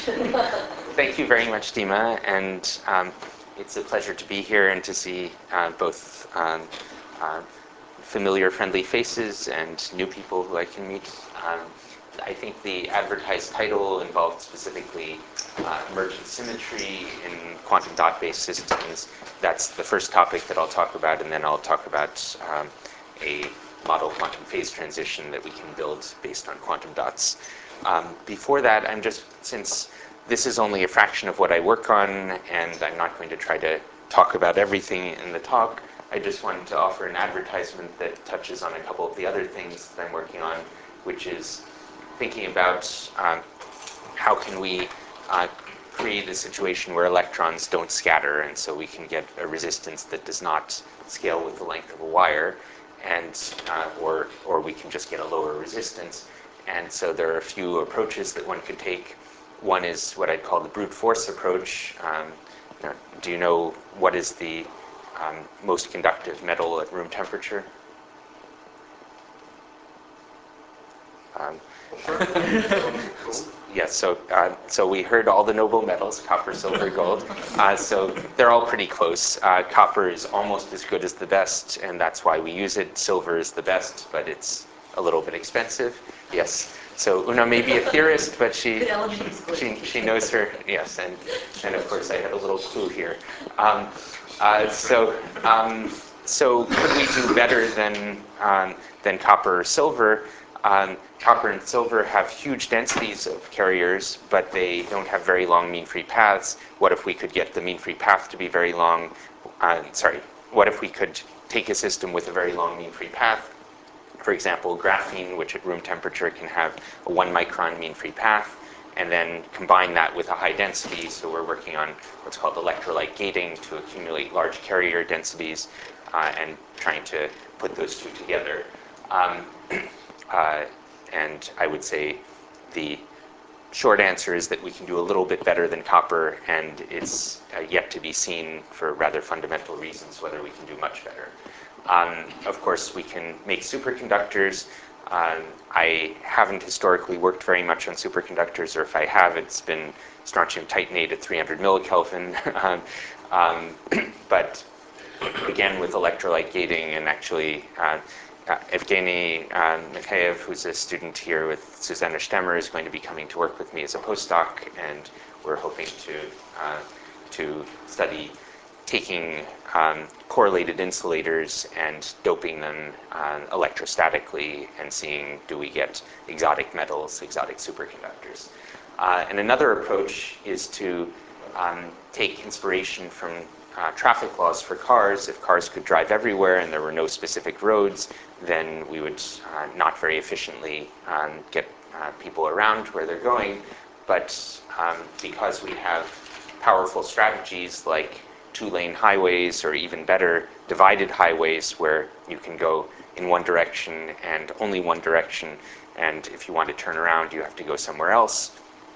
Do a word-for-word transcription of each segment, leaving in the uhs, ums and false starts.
Thank you very much, Dima, and um, it's a pleasure to be here and to see uh, both um, uh, familiar, friendly faces and new people who I can meet. Um, I think the advertised title involved specifically uh, emergent symmetry in quantum dot-based systems. That's the first topic that I'll talk about, and then I'll talk about um, a model quantum phase transition that we can build based on quantum dots. Um, before that, I'm just, since this is only a fraction of what I work on, and I'm not going to try to talk about everything in the talk, I just wanted to offer an advertisement that touches on a couple of the other things that I'm working on, which is thinking about um, how can we uh, create a situation where electrons don't scatter, and so we can get a resistance that does not scale with the length of a wire, and uh, or or we can just get a lower resistance. And so there are a few approaches that one could take. One is what I'd call the brute force approach. Um, you know, do you know what is the um, most conductive metal at room temperature? Um, yes, so uh, so we heard all the noble metals, copper, silver, gold. Uh, so they're all pretty close. Uh, copper is almost as good as the best, and that's why we use it. Silver is the best, but it's a little bit expensive. Yes. So Una may be a theorist, but she she she knows her. Yes, and and of course I had a little clue here. Um, uh, so um, so could we do better than um, than copper or silver? Um, copper and silver have huge densities of carriers, but they don't have very long mean-free paths. What if we could get the mean-free path to be very long? Uh, sorry, what if we could take a system with a very long mean-free path? For example, graphene, which at room temperature can have a one micron mean-free path, and then combine that with a high density. So we're working on what's called electrolyte gating to accumulate large carrier densities uh, and trying to put those two together. Um, Uh, and I would say the short answer is that we can do a little bit better than copper, and it's uh, yet to be seen for rather fundamental reasons whether we can do much better. Um, of course, we can make superconductors. Um, I haven't historically worked very much on superconductors, or if I have, it's been strontium titanate at three hundred millikelvin. um, um, but again, with electrolyte gating and actually uh, Uh, Evgeny uh, Mikheyev, who's a student here with Susanna Stemmer, is going to be coming to work with me as a postdoc, and we're hoping to uh, to study taking um, correlated insulators and doping them uh, electrostatically and seeing, do we get exotic metals, exotic superconductors. Uh, and another approach is to um, take inspiration from Uh, traffic laws for cars. If cars could drive everywhere and there were no specific roads, then we would uh, not very efficiently um, get uh, people around where they're going. But um, because we have powerful strategies like two-lane highways, or even better, divided highways where you can go in one direction and only one direction, and if you want to turn around, you have to go somewhere else.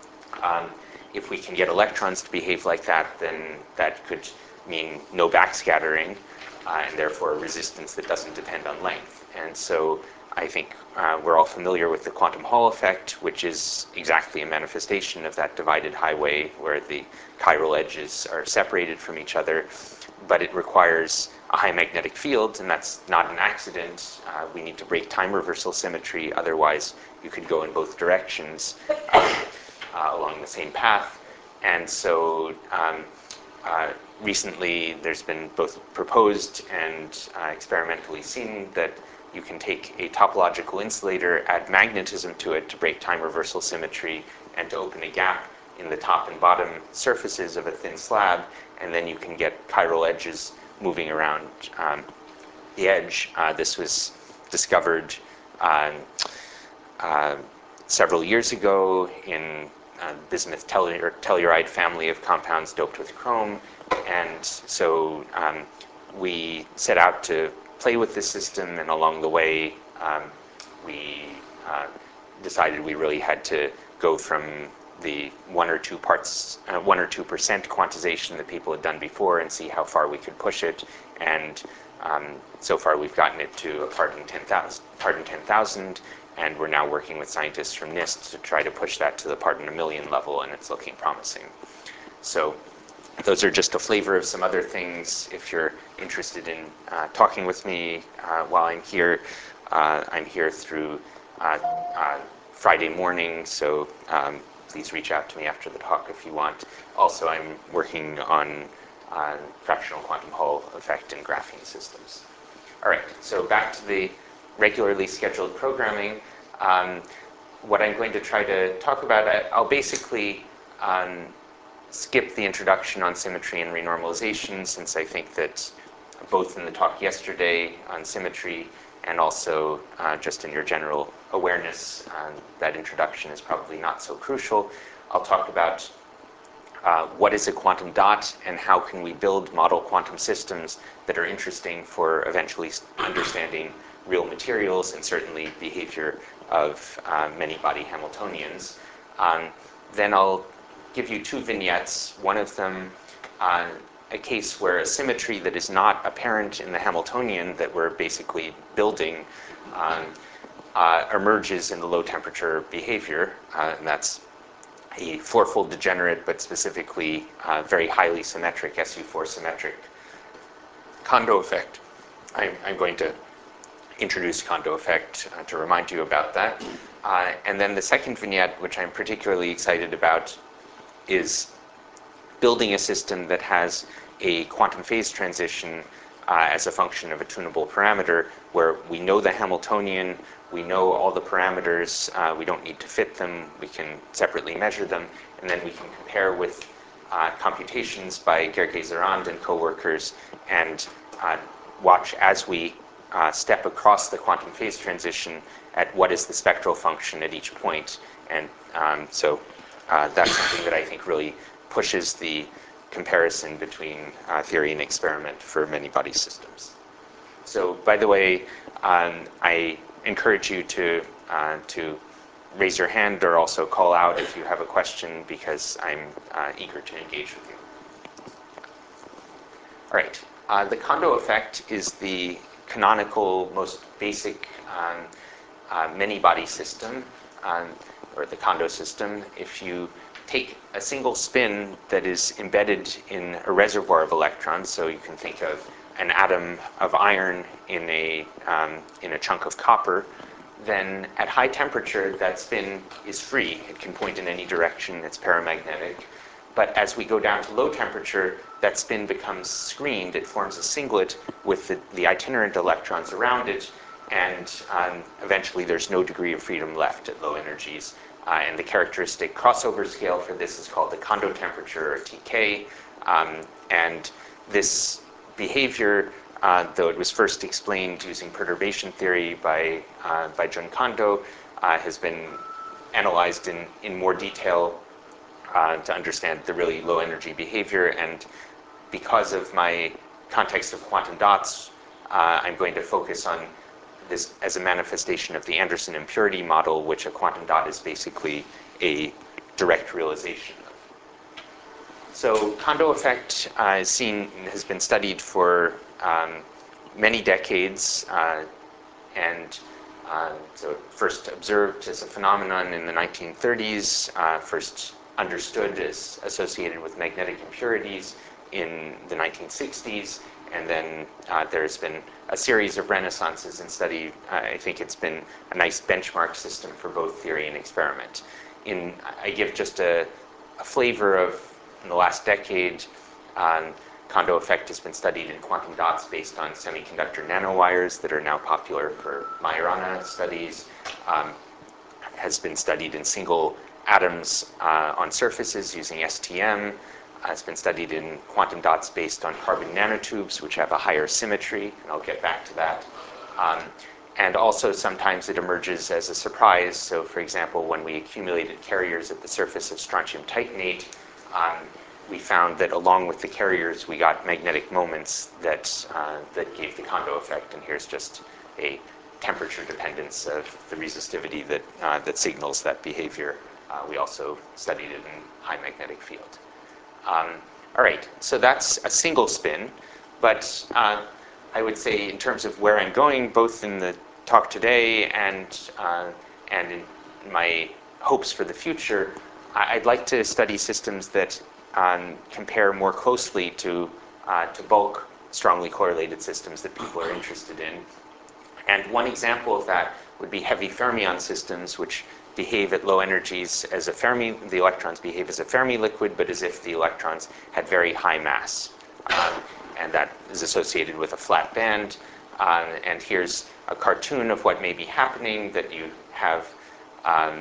Um, if we can get electrons to behave like that, then that could mean no backscattering, uh, and therefore a resistance that doesn't depend on length. And so I think uh, we're all familiar with the quantum Hall effect, which is exactly a manifestation of that divided highway where the chiral edges are separated from each other, but it requires a high magnetic field, and that's not an accident. Uh, we need to break time reversal symmetry, otherwise you could go in both directions uh, uh, along the same path. And so um, uh, recently there's been both proposed and uh, experimentally seen that you can take a topological insulator, add magnetism to it to break time reversal symmetry and to open a gap in the top and bottom surfaces of a thin slab, and then you can get chiral edges moving around um, the edge. Uh, this was discovered uh, uh, several years ago in uh, bismuth tellur telluride family of compounds doped with chrome. And so um, we set out to play with this system, and along the way, um, we uh, decided we really had to go from the one or two parts, uh, one or two percent quantization that people had done before, and see how far we could push it. And um, so far, we've gotten it to a part in ten thousand, part in ten thousand, and we're now working with scientists from NIST to try to push that to the part in a million level, and it's looking promising. So those are just a flavor of some other things. If you're interested in uh, talking with me uh, while I'm here, uh, I'm here through uh, uh, Friday morning, so um, please reach out to me after the talk if you want. Also, I'm working on uh, fractional quantum Hall effect in graphene systems. All right, so back to the regularly scheduled programming. Um, what I'm going to try to talk about, I'll basically um, skip the introduction on symmetry and renormalization, since I think that both in the talk yesterday on symmetry and also uh, just in your general awareness, uh, that introduction is probably not so crucial. I'll talk about uh, what is a quantum dot and how can we build model quantum systems that are interesting for eventually understanding real materials and certainly behavior of uh, many-body Hamiltonians. Um, then I'll give you two vignettes, one of them uh, a case where a symmetry that is not apparent in the Hamiltonian that we're basically building um, uh, emerges in the low temperature behavior, uh, and that's a fourfold degenerate, but specifically uh, very highly symmetric, S U four symmetric Kondo effect. I'm, I'm going to introduce Kondo effect uh, to remind you about that. Uh, and then the second vignette, which I'm particularly excited about, is building a system that has a quantum phase transition uh, as a function of a tunable parameter, where we know the Hamiltonian, we know all the parameters, uh, we don't need to fit them, we can separately measure them, and then we can compare with uh, computations by Gerges-Arand and coworkers and uh, watch as we uh, step across the quantum phase transition at what is the spectral function at each point. And um, so uh, that's something that I think really pushes the comparison between uh, theory and experiment for many-body systems. So, by the way, um, I encourage you to uh, to raise your hand or also call out if you have a question, because I'm uh, eager to engage with you. All right. Uh, the Kondo effect is the canonical, most basic um, uh, many-body system, um, or the Kondo system. If you take a single spin that is embedded in a reservoir of electrons, so you can think of an atom of iron in a, um, in a chunk of copper, then at high temperature, that spin is free. It can point in any direction. It's paramagnetic. But as we go down to low temperature, that spin becomes screened. It forms a singlet with the, the itinerant electrons around it, and um, eventually there's no degree of freedom left at low energies. Uh, and the characteristic crossover scale for this is called the Kondo temperature, or T K. Um, and this behavior, uh, though it was first explained using perturbation theory by, uh, by Jun Kondo, uh, has been analyzed in, in more detail uh, to understand the really low energy behavior. And because of my context of quantum dots, uh, I'm going to focus on this as a manifestation of the Anderson impurity model, which a quantum dot is basically a direct realization of. So Kondo effect uh, is seen, has been studied for um, many decades, uh, and uh, so first observed as a phenomenon in the nineteen thirties, uh, first understood as associated with magnetic impurities in the nineteen sixties, and then uh, there's been a series of renaissances in study. Uh, I think it's been a nice benchmark system for both theory and experiment. In, I give just a, a flavor of, in the last decade, um, Kondo effect has been studied in quantum dots based on semiconductor nanowires that are now popular for Majorana studies, um, has been studied in single atoms uh, on surfaces using S T M, uh, it's been studied in quantum dots based on carbon nanotubes, which have a higher symmetry, and I'll get back to that. Um, and also sometimes it emerges as a surprise. So for example, when we accumulated carriers at the surface of strontium titanate, um, we found that along with the carriers, we got magnetic moments that, uh, that gave the Kondo effect. And here's just a temperature dependence of the resistivity that, uh, that signals that behavior. Uh, we also studied it in high magnetic field. Um, all right, so that's a single spin. But uh, I would say in terms of where I'm going, both in the talk today and uh, and in my hopes for the future, I'd like to study systems that um, compare more closely to, uh, to bulk strongly correlated systems that people are interested in. And one example of that would be heavy fermion systems, which behave at low energies as a Fermi, the electrons behave as a Fermi liquid, but as if the electrons had very high mass. Um, and that is associated with a flat band. Um, and here's a cartoon of what may be happening, that you have um,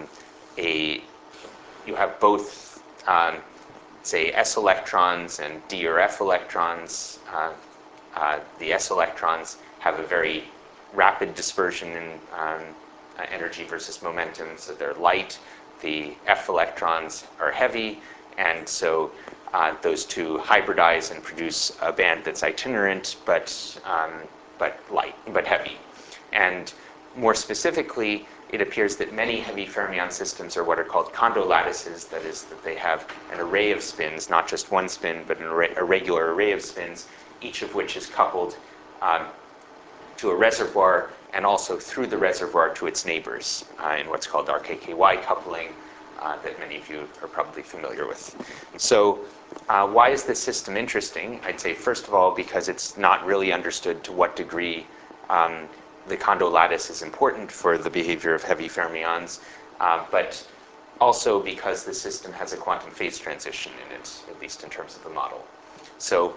a, you have both, um, say, s electrons and d or f electrons. Uh, uh, the s electrons have a very rapid dispersion in um, uh, energy versus momentum, so they're light. The f electrons are heavy, and so uh, those two hybridize and produce a band that's itinerant, but um, but light, but heavy. And more specifically, it appears that many heavy fermion systems are what are called Kondo lattices. That is, that they have an array of spins, not just one spin, but an array, a regular array of spins, each of which is coupled um, to a reservoir, and also through the reservoir to its neighbors uh, in what's called R K K Y coupling uh, that many of you are probably familiar with. So uh, why is this system interesting? I'd say, first of all, because it's not really understood to what degree um, the Kondo lattice is important for the behavior of heavy fermions, uh, but also because the system has a quantum phase transition in it, at least in terms of the model. So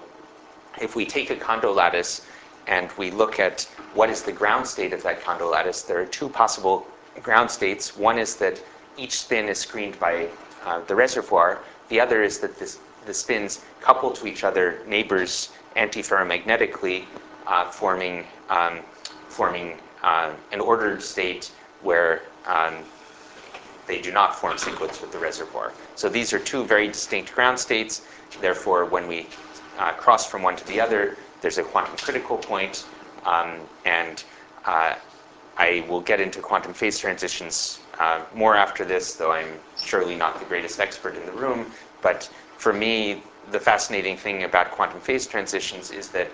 if we take a Kondo lattice and we look at what is the ground state of that Kondo lattice, there are two possible ground states. One is that each spin is screened by uh, the reservoir. The other is that this, the spins couple to each other, neighbors antiferromagnetically, uh, forming, um, forming uh, an ordered state where um, they do not form cyclics with the reservoir. So these are two very distinct ground states. Therefore, when we uh, cross from one to the other, there's a quantum critical point, um, and uh, I will get into quantum phase transitions uh, more after this, though I'm surely not the greatest expert in the room. But for me, the fascinating thing about quantum phase transitions is that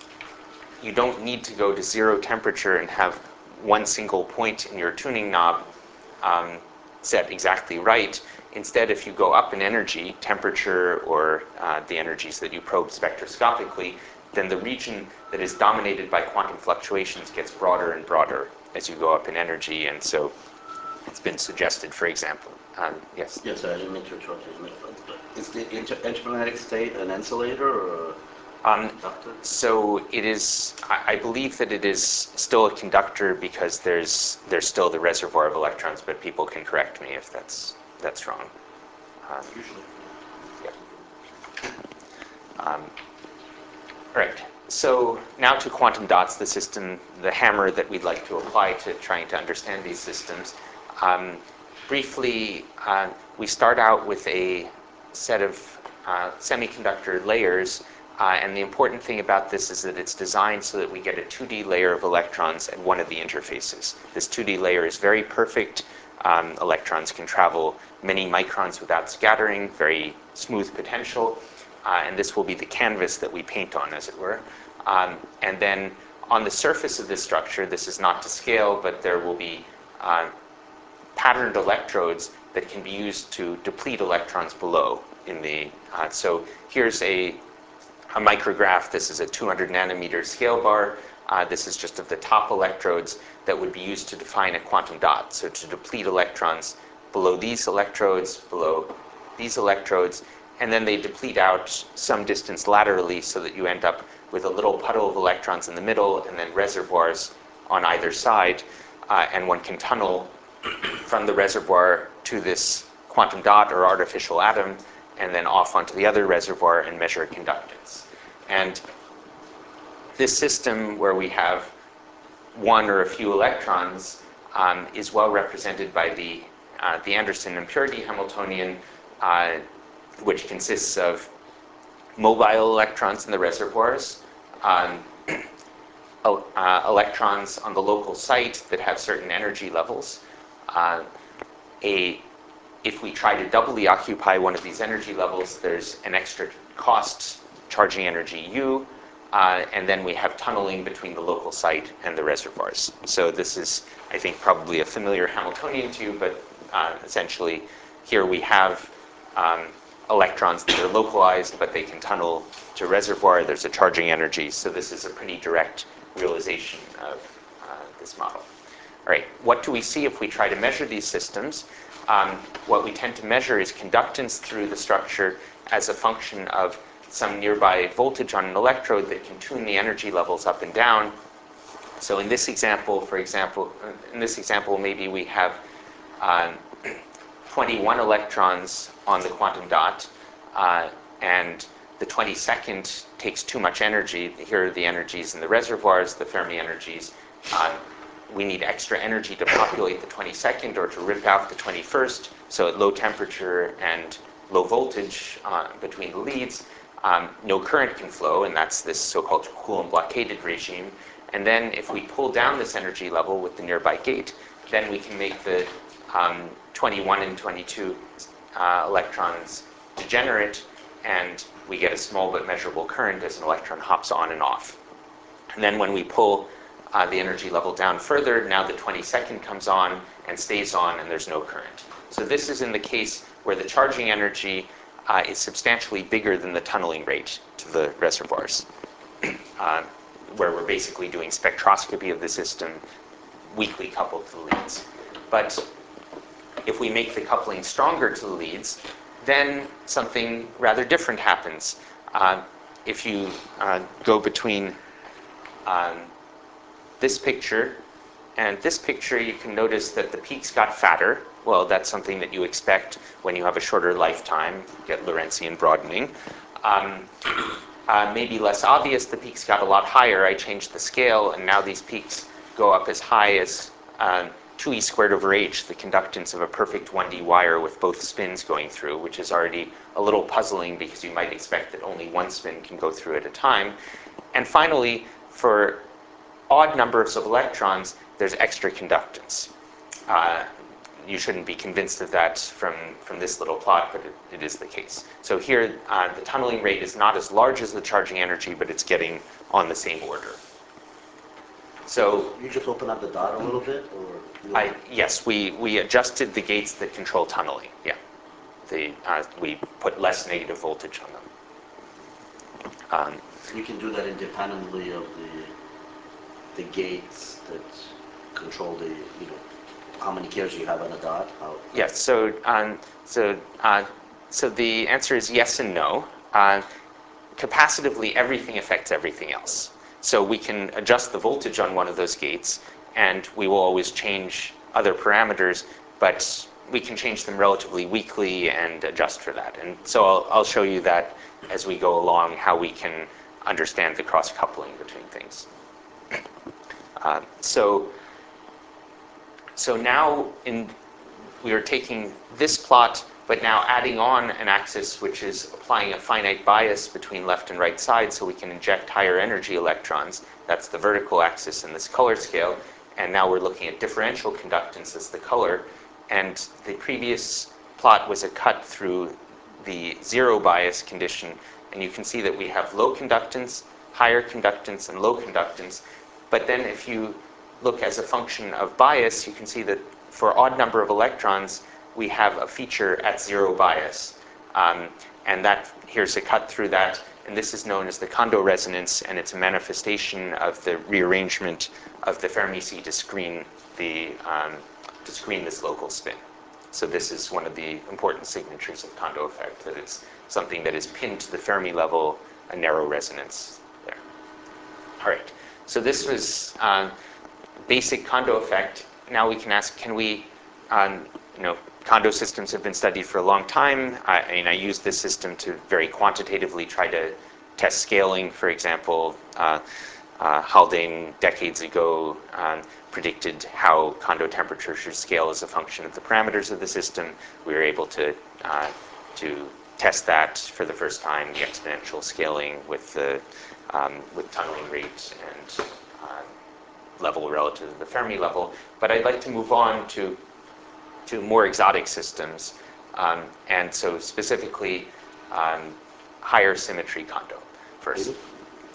you don't need to go to zero temperature and have one single point in your tuning knob um, set exactly right. Instead, if you go up in energy, temperature or uh, the energies that you probe spectroscopically, then the region that is dominated by quantum fluctuations gets broader and broader as you go up in energy. And so it's been suggested, for example. Um, yes? Yes, I didn't mean to interrupt you. Is the inter intermagnetic state an insulator or a Um, conductor? so it is, I, I believe that it is still a conductor because there's there's still the reservoir of electrons, but people can correct me if that's that's wrong. Um, Usually. yeah. Um, right. So now to quantum dots, the system, the hammer that we'd like to apply to trying to understand these systems. Um, briefly, uh, we start out with a set of uh, semiconductor layers. Uh, and the important thing about this is that it's designed so that we get a two D layer of electrons at one of the interfaces. This two D layer is very perfect. Um, electrons can travel many microns without scattering, very smooth potential. Uh, and this will be the canvas that we paint on, as it were. Um, and then on the surface of this structure, this is not to scale, but there will be uh, patterned electrodes that can be used to deplete electrons below. In the uh, so here's a a micrograph. This is a two hundred nanometer scale bar. Uh, this is just of the top electrodes that would be used to define a quantum dot. So to deplete electrons below these electrodes, below these electrodes, and then they deplete out some distance laterally so that you end up with a little puddle of electrons in the middle and then reservoirs on either side. Uh, and one can tunnel from the reservoir to this quantum dot or artificial atom, and then off onto the other reservoir and measure conductance. And this system where we have one or a few electrons um, is well represented by the, uh, the Anderson impurity Hamiltonian, uh, which consists of mobile electrons in the reservoirs, um, uh, electrons on the local site that have certain energy levels. Uh, a If we try to doubly occupy one of these energy levels, there's an extra cost, charging energy U, Uh, and then we have tunneling between the local site and the reservoirs. So this is, I think, probably a familiar Hamiltonian to you, but uh, essentially here we have um, electrons that are localized, but they can tunnel to reservoir. There's a charging energy. So this is a pretty direct realization of uh, this model. All right, what do we see if we try to measure these systems? Um, what we tend to measure is conductance through the structure as a function of some nearby voltage on an electrode that can tune the energy levels up and down. So in this example, for example, in this example, maybe we have um, twenty-one electrons on the quantum dot, uh, and the twenty-second takes too much energy. Here are the energies in the reservoirs, the Fermi energies. Uh, we need extra energy to populate the twenty-second or to rip out the twenty-first. So at low temperature and low voltage uh, between the leads, um, no current can flow, and that's this so-called Coulomb blockaded regime. And then if we pull down this energy level with the nearby gate, then we can make the um, twenty-one and twenty-two uh, electrons degenerate, and we get a small but measurable current as an electron hops on and off. And then when we pull uh, the energy level down further, now the twenty-second comes on and stays on, and there's no current. So this is in the case where the charging energy uh, is substantially bigger than the tunneling rate to the reservoirs, uh, where we're basically doing spectroscopy of the system weakly coupled to the leads. But if we make the coupling stronger to the leads, then something rather different happens. Uh, if you uh, go between um, this picture and this picture, you can notice that the peaks got fatter. Well, that's something that you expect when you have a shorter lifetime, you get Lorentzian broadening. Um, uh, maybe less obvious, the peaks got a lot higher. I changed the scale, and now these peaks go up as high as uh, two e squared over h, the conductance of a perfect one D wire with both spins going through, which is already a little puzzling because you might expect that only one spin can go through at a time. And finally, for odd numbers of electrons, there's extra conductance. Uh, you shouldn't be convinced of that from, from this little plot, but it, it is the case. So here, uh, the tunneling rate is not as large as the charging energy, but it's getting on the same order. So you just open up the dot a little bit, or I, yes, we, we adjusted the gates that control tunneling. Yeah, the, uh, we put less negative voltage on them. Um, you can do that independently of the the gates that control the, you know, how many gears you have on a dot? How, yes, so, um, so, uh, so the answer is yes and no. Uh, capacitively, everything affects everything else. So we can adjust the voltage on one of those gates, and we will always change other parameters, but we can change them relatively weakly and adjust for that. And so I'll, I'll show you that as we go along, how we can understand the cross-coupling between things. Uh, so, so now in, we are taking this plot, but now adding on an axis which is applying a finite bias between left and right sides so we can inject higher energy electrons. That's the vertical axis in this color scale. And now we're looking at differential conductance as the color. And the previous plot was a cut through the zero bias condition. And you can see that we have low conductance, higher conductance, and low conductance. But then if you look as a function of bias, you can see that for odd number of electrons, we have a feature at zero bias. Um, and that here's a cut through that. And this is known as the Kondo resonance, and it's a manifestation of the rearrangement of the Fermi sea to screen the um, to screen this local spin. So this is one of the important signatures of Kondo effect, that it's something that is pinned to the Fermi level, a narrow resonance there. All right. So this was um, basic Kondo effect. Now we can ask, can we, um, you know, Kondo systems have been studied for a long time. I, I mean, I used this system to very quantitatively try to test scaling. For example, uh, uh, Haldane decades ago um, predicted how Kondo temperature should scale as a function of the parameters of the system. We were able to uh, to test that for the first time, the exponential scaling with the um, with tunneling rate and uh, level relative to the Fermi level. But I'd like to move on to to more exotic systems, um, and so specifically um, higher symmetry Kondo first.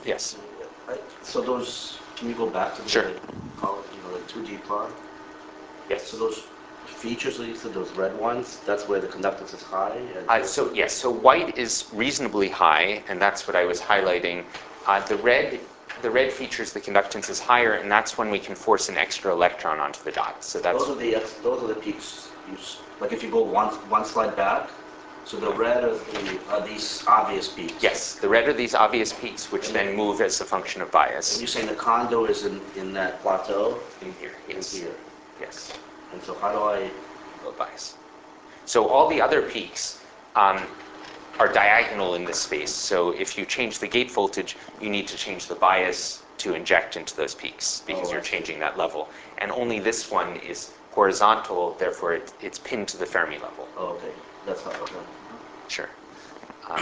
Yes. I, so those, can you go back to the, Sure. how, you know, the two D plot? Yes. So those features that you said, those red ones, that's where the conductance is high? And Uh, so yes, so white is reasonably high, and that's what I was highlighting. Uh, the red, the red features the conductance is higher, and that's when we can force an extra electron onto the dot. So that's those are the ex- those are the peaks. You, s- like if you go one one slide back, so the red are, the, are these obvious peaks. yes, the red are these obvious peaks, which then move as a function of And bias. you're saying the condo is in, in that plateau? In here, yes. In here. Yes, And so how do I, low bias. So all the other peaks um, are diagonal in this space. So if you change the gate voltage, you need to change the bias to inject into those peaks because Oh, I you're see. changing that level. And only this one is horizontal, therefore it, it's pinned to the Fermi level. oh, okay, that's how, okay. Sure. Um,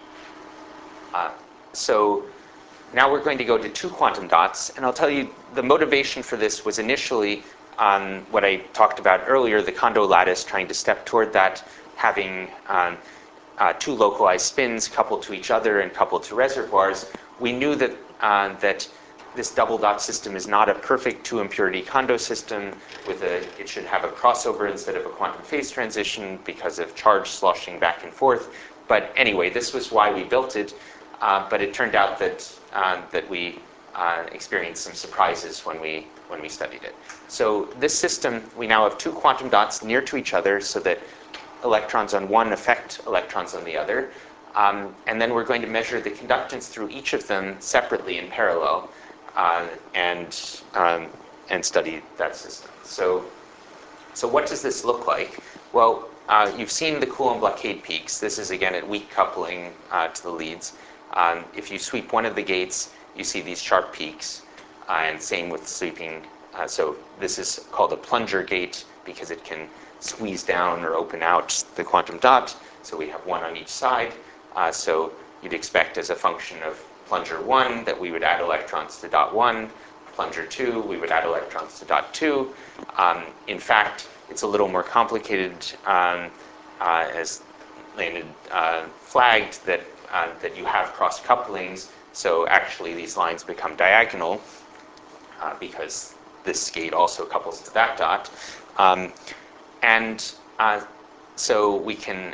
uh, so now we're going to go to two quantum dots, and I'll tell you the motivation for this was initially um, what I talked about earlier, the Kondo lattice, trying to step toward that, having um, uh, two localized spins coupled to each other and coupled to reservoirs. We knew that, uh, that this double dot system is not a perfect two impurity Kondo system with a, it should have a crossover instead of a quantum phase transition because of charge sloshing back and forth. But anyway, this was why we built it. Uh, but it turned out that, uh, that we uh, experienced some surprises when we, when we studied it. So this system, we now have two quantum dots near to each other so that electrons on one affect electrons on the other. Um, and then we're going to measure the conductance through each of them separately in parallel uh, and, um, and study that system. So, so what does this look like? Well, uh, you've seen the Coulomb blockade peaks. This is, again, at weak coupling uh, to the leads. Um, if you sweep one of the gates, you see these sharp peaks. Uh, and same with sweeping. Uh, so this is called a plunger gate because it can squeeze down or open out the quantum dot. So we have one on each side. Uh, so you'd expect as a function of plunger one that we would add electrons to dot one. Plunger two, we would add electrons to dot two. Um, in fact, it's a little more complicated, um, uh, as Leonid uh, flagged, that, uh, that you have cross couplings. So actually these lines become diagonal uh, because this gate also couples to that dot. Um, and uh, so we can,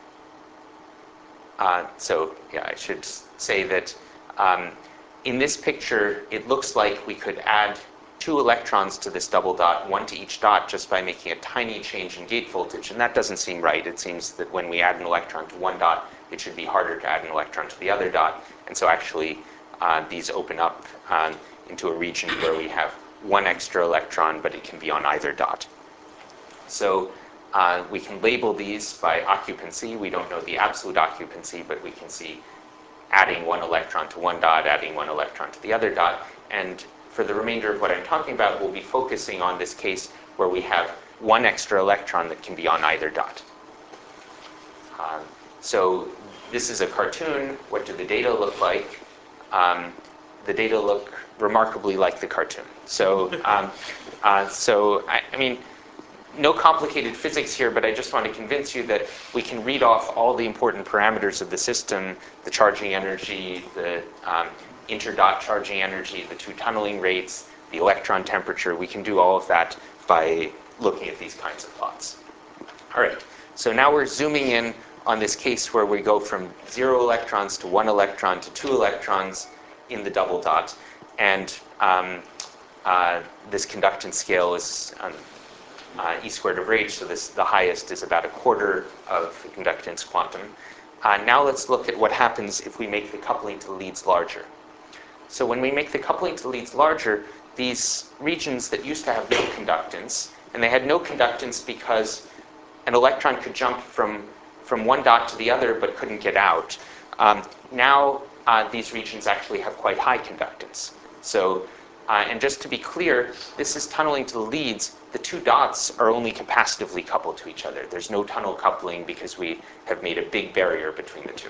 uh, so yeah, I should say that um, in this picture, it looks like we could add two electrons to this double dot, one to each dot, just by making a tiny change in gate voltage. And that doesn't seem right. It seems that when we add an electron to one dot, it should be harder to add an electron to the other dot. And so actually, uh, these open up um, into a region where we have one extra electron, but it can be on either dot. So uh, we can label these by occupancy. We don't know the absolute occupancy, but we can see adding one electron to one dot, adding one electron to the other dot. And for the remainder of what I'm talking about, we'll be focusing on this case where we have one extra electron that can be on either dot. Um, so this is a cartoon. What do the data look like? Um, the data look remarkably like the cartoon. So, um, uh, so I, I mean, no complicated physics here, but I just want to convince you that we can read off all the important parameters of the system, the charging energy, the um, interdot charging energy, the two tunneling rates, the electron temperature. We can do all of that by looking at these kinds of plots. All right, so now we're zooming in on this case where we go from zero electrons to one electron to two electrons in the double dot. And um, uh, this conductance scale is um, Uh, e squared over h, so this, the highest is about a quarter of the conductance quantum. Uh, now let's look at what happens if we make the coupling to the leads larger. So when we make the coupling to the leads larger, these regions that used to have no conductance, and they had no conductance because an electron could jump from, from one dot to the other but couldn't get out. Um, now uh, these regions actually have quite high conductance. So, uh, and just to be clear, this is tunneling to the leads. The two dots are only capacitively coupled to each other. There's no tunnel coupling because we have made a big barrier between the two.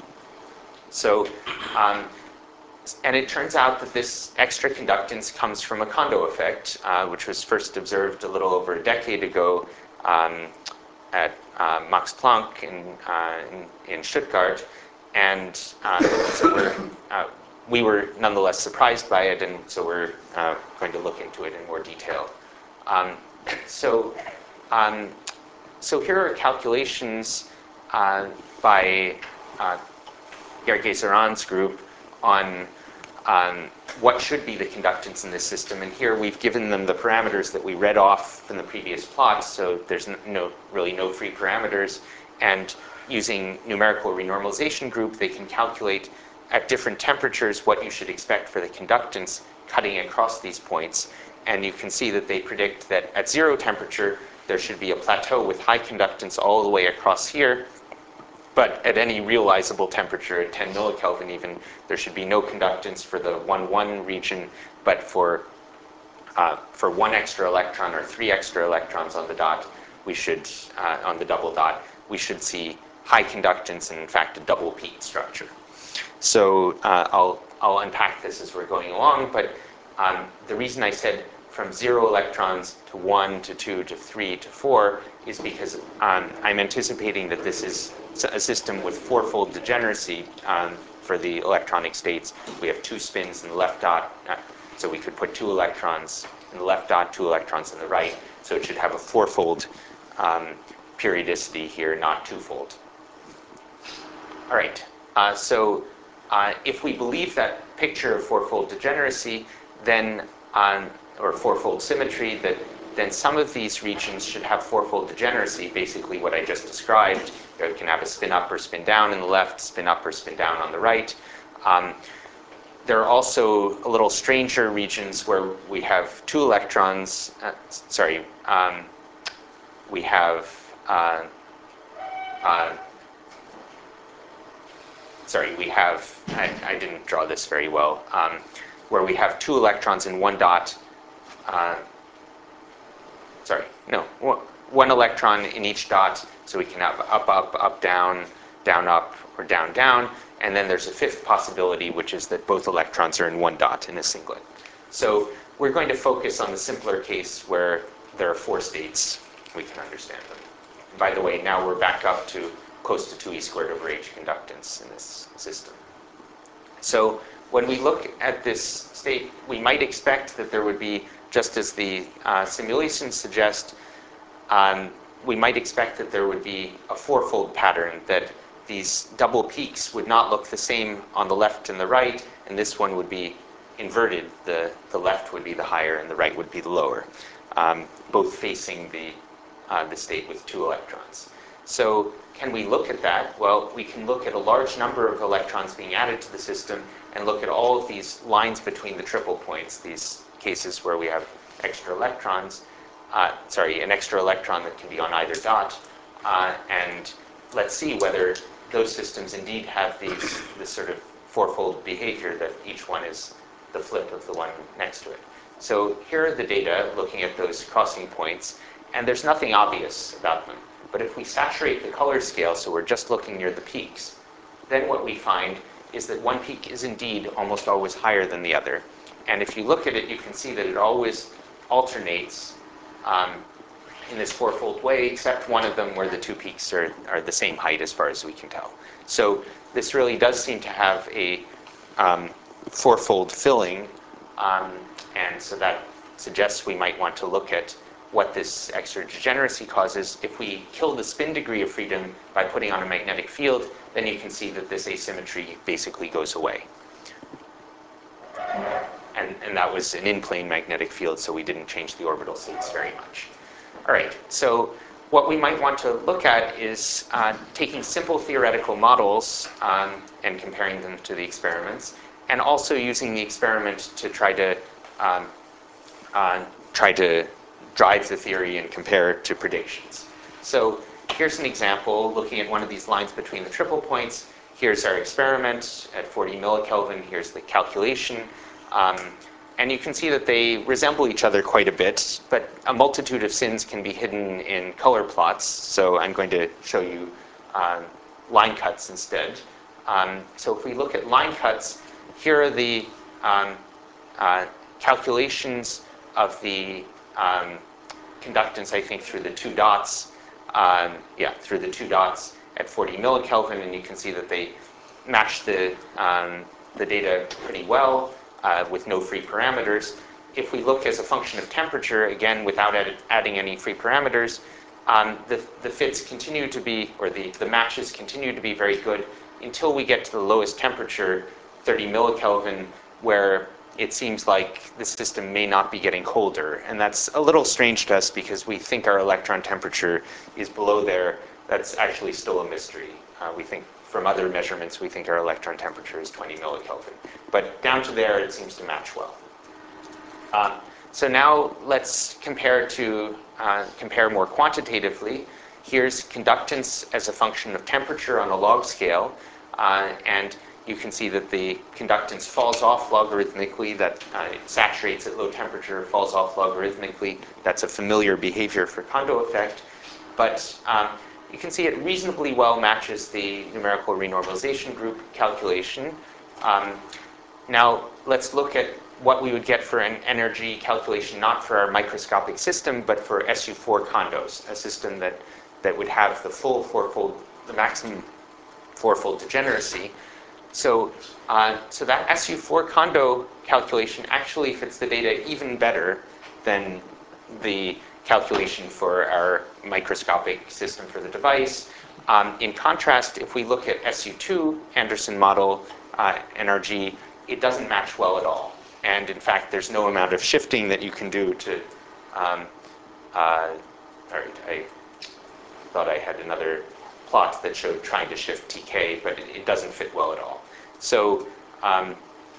So, um, and it turns out that this extra conductance comes from a Kondo effect, uh, which was first observed a little over a decade ago um, at uh, Max Planck in, uh, in, in Stuttgart. And uh, so we're, uh, we were nonetheless surprised by it, and so we're uh, going to look into it in more detail. Um, so, um, so here are calculations uh, by uh, Gerges-Arran's group on um, what should be the conductance in this system. And here we've given them the parameters that we read off from the previous plots, so there's no, really no free parameters. And using numerical renormalization group, they can calculate at different temperatures what you should expect for the conductance cutting across these points. And you can see that they predict that at zero temperature, there should be a plateau with high conductance all the way across here. But at any realizable temperature, at ten millikelvin even, there should be no conductance for the one one region, but for, uh, for one extra electron or three extra electrons on the dot, we should, uh, on the double dot, we should see high conductance and in fact a double peak structure. So uh, I'll, I'll unpack this as we're going along, but um, the reason I said from zero electrons to one to two to three to four is because um, I'm anticipating that this is a system with fourfold degeneracy um, for the electronic states. We have two spins in the left dot, uh, so we could put two electrons in the left dot, two electrons in the right, so it should have a fourfold um, periodicity here, not twofold. All right, uh, so uh, if we believe that picture of fourfold degeneracy, then um, or fourfold symmetry, that then some of these regions should have fourfold degeneracy, basically what I just described. You can have a spin up or spin down in the left, spin up or spin down on the right. Um, there are also a little stranger regions where we have two electrons, uh, sorry, um, we have, uh, uh, sorry, we have, I, I didn't draw this very well, um, where we have two electrons in one dot, uh, sorry, no, one electron in each dot, so we can have up, up, up, down, down, up, or down, down, and then there's a fifth possibility, which is that both electrons are in one dot in a singlet. So we're going to focus on the simpler case where there are four states. We can understand them. And by the way, now we're back up to close to two e squared over h conductance in this system. So when we look at this state, we might expect that there would be, just as the uh, simulations suggest, um, we might expect that there would be a fourfold pattern, that these double peaks would not look the same on the left and the right, and this one would be inverted. The, the left would be the higher and the right would be the lower, um, both facing the, uh, the state with two electrons. So can we look at that? Well, we can look at a large number of electrons being added to the system and look at all of these lines between the triple points, these cases where we have extra electrons, uh, sorry, an extra electron that can be on either dot, uh, and let's see whether those systems indeed have these, this sort of fourfold behavior that each one is the flip of the one next to it. So here are the data looking at those crossing points, and there's nothing obvious about them. But if we saturate the color scale, so we're just looking near the peaks, then what we find is that one peak is indeed almost always higher than the other. And if you look at it, you can see that it always alternates um, in this fourfold way, except one of them where the two peaks are, are the same height as far as we can tell. So this really does seem to have a um, fourfold filling, um, and so that suggests we might want to look at what this extra degeneracy causes. If we kill the spin degree of freedom by putting on a magnetic field, then you can see that this asymmetry basically goes away. And, and that was an in-plane magnetic field, so we didn't change the orbital states very much. All right, so what we might want to look at is uh, taking simple theoretical models um, and comparing them to the experiments, and also using the experiment to try to um, uh, try to drive the theory and compare it to predictions. So here's an example looking at one of these lines between the triple points. Here's our experiment at forty millikelvin. Here's the calculation. Um, and you can see that they resemble each other quite a bit, but a multitude of sins can be hidden in color plots. So I'm going to show you um, line cuts instead. Um, so if we look at line cuts, here are the um, uh, calculations of the um, conductance, I think, through the two dots. Um, yeah, through the two dots at forty millikelvin, and you can see that they match the um, the data pretty well uh, with no free parameters. If we look as a function of temperature, again, without add, adding any free parameters, um, the, the fits continue to be, or the, the matches continue to be very good until we get to the lowest temperature, thirty millikelvin, where it seems like the system may not be getting colder. And that's a little strange to us because we think our electron temperature is below there. That's actually still a mystery. Uh, we think from other measurements, we think our electron temperature is twenty millikelvin. But down to there, it seems to match well. Uh, so now let's compare to uh, compare more quantitatively. Here's conductance as a function of temperature on a log scale, uh, and you can see that the conductance falls off logarithmically, that uh, it saturates at low temperature, falls off logarithmically. That's a familiar behavior for Kondo effect. But um, you can see it reasonably well matches the numerical renormalization group calculation. Um, now, let's look at what we would get for an energy calculation, not for our microscopic system, but for S U four condos, a system that, that would have the full fourfold, the maximum fourfold degeneracy. So, uh, so that S U four condo calculation actually fits the data even better than the calculation for our microscopic system for the device. Um, in contrast, if we look at S U two Anderson model uh, N R G, it doesn't match well at all. And in fact, there's no amount of shifting that you can do to, um, uh, all right, I thought I had another plot that showed trying to shift T K, but it, it doesn't fit well at all. So, um,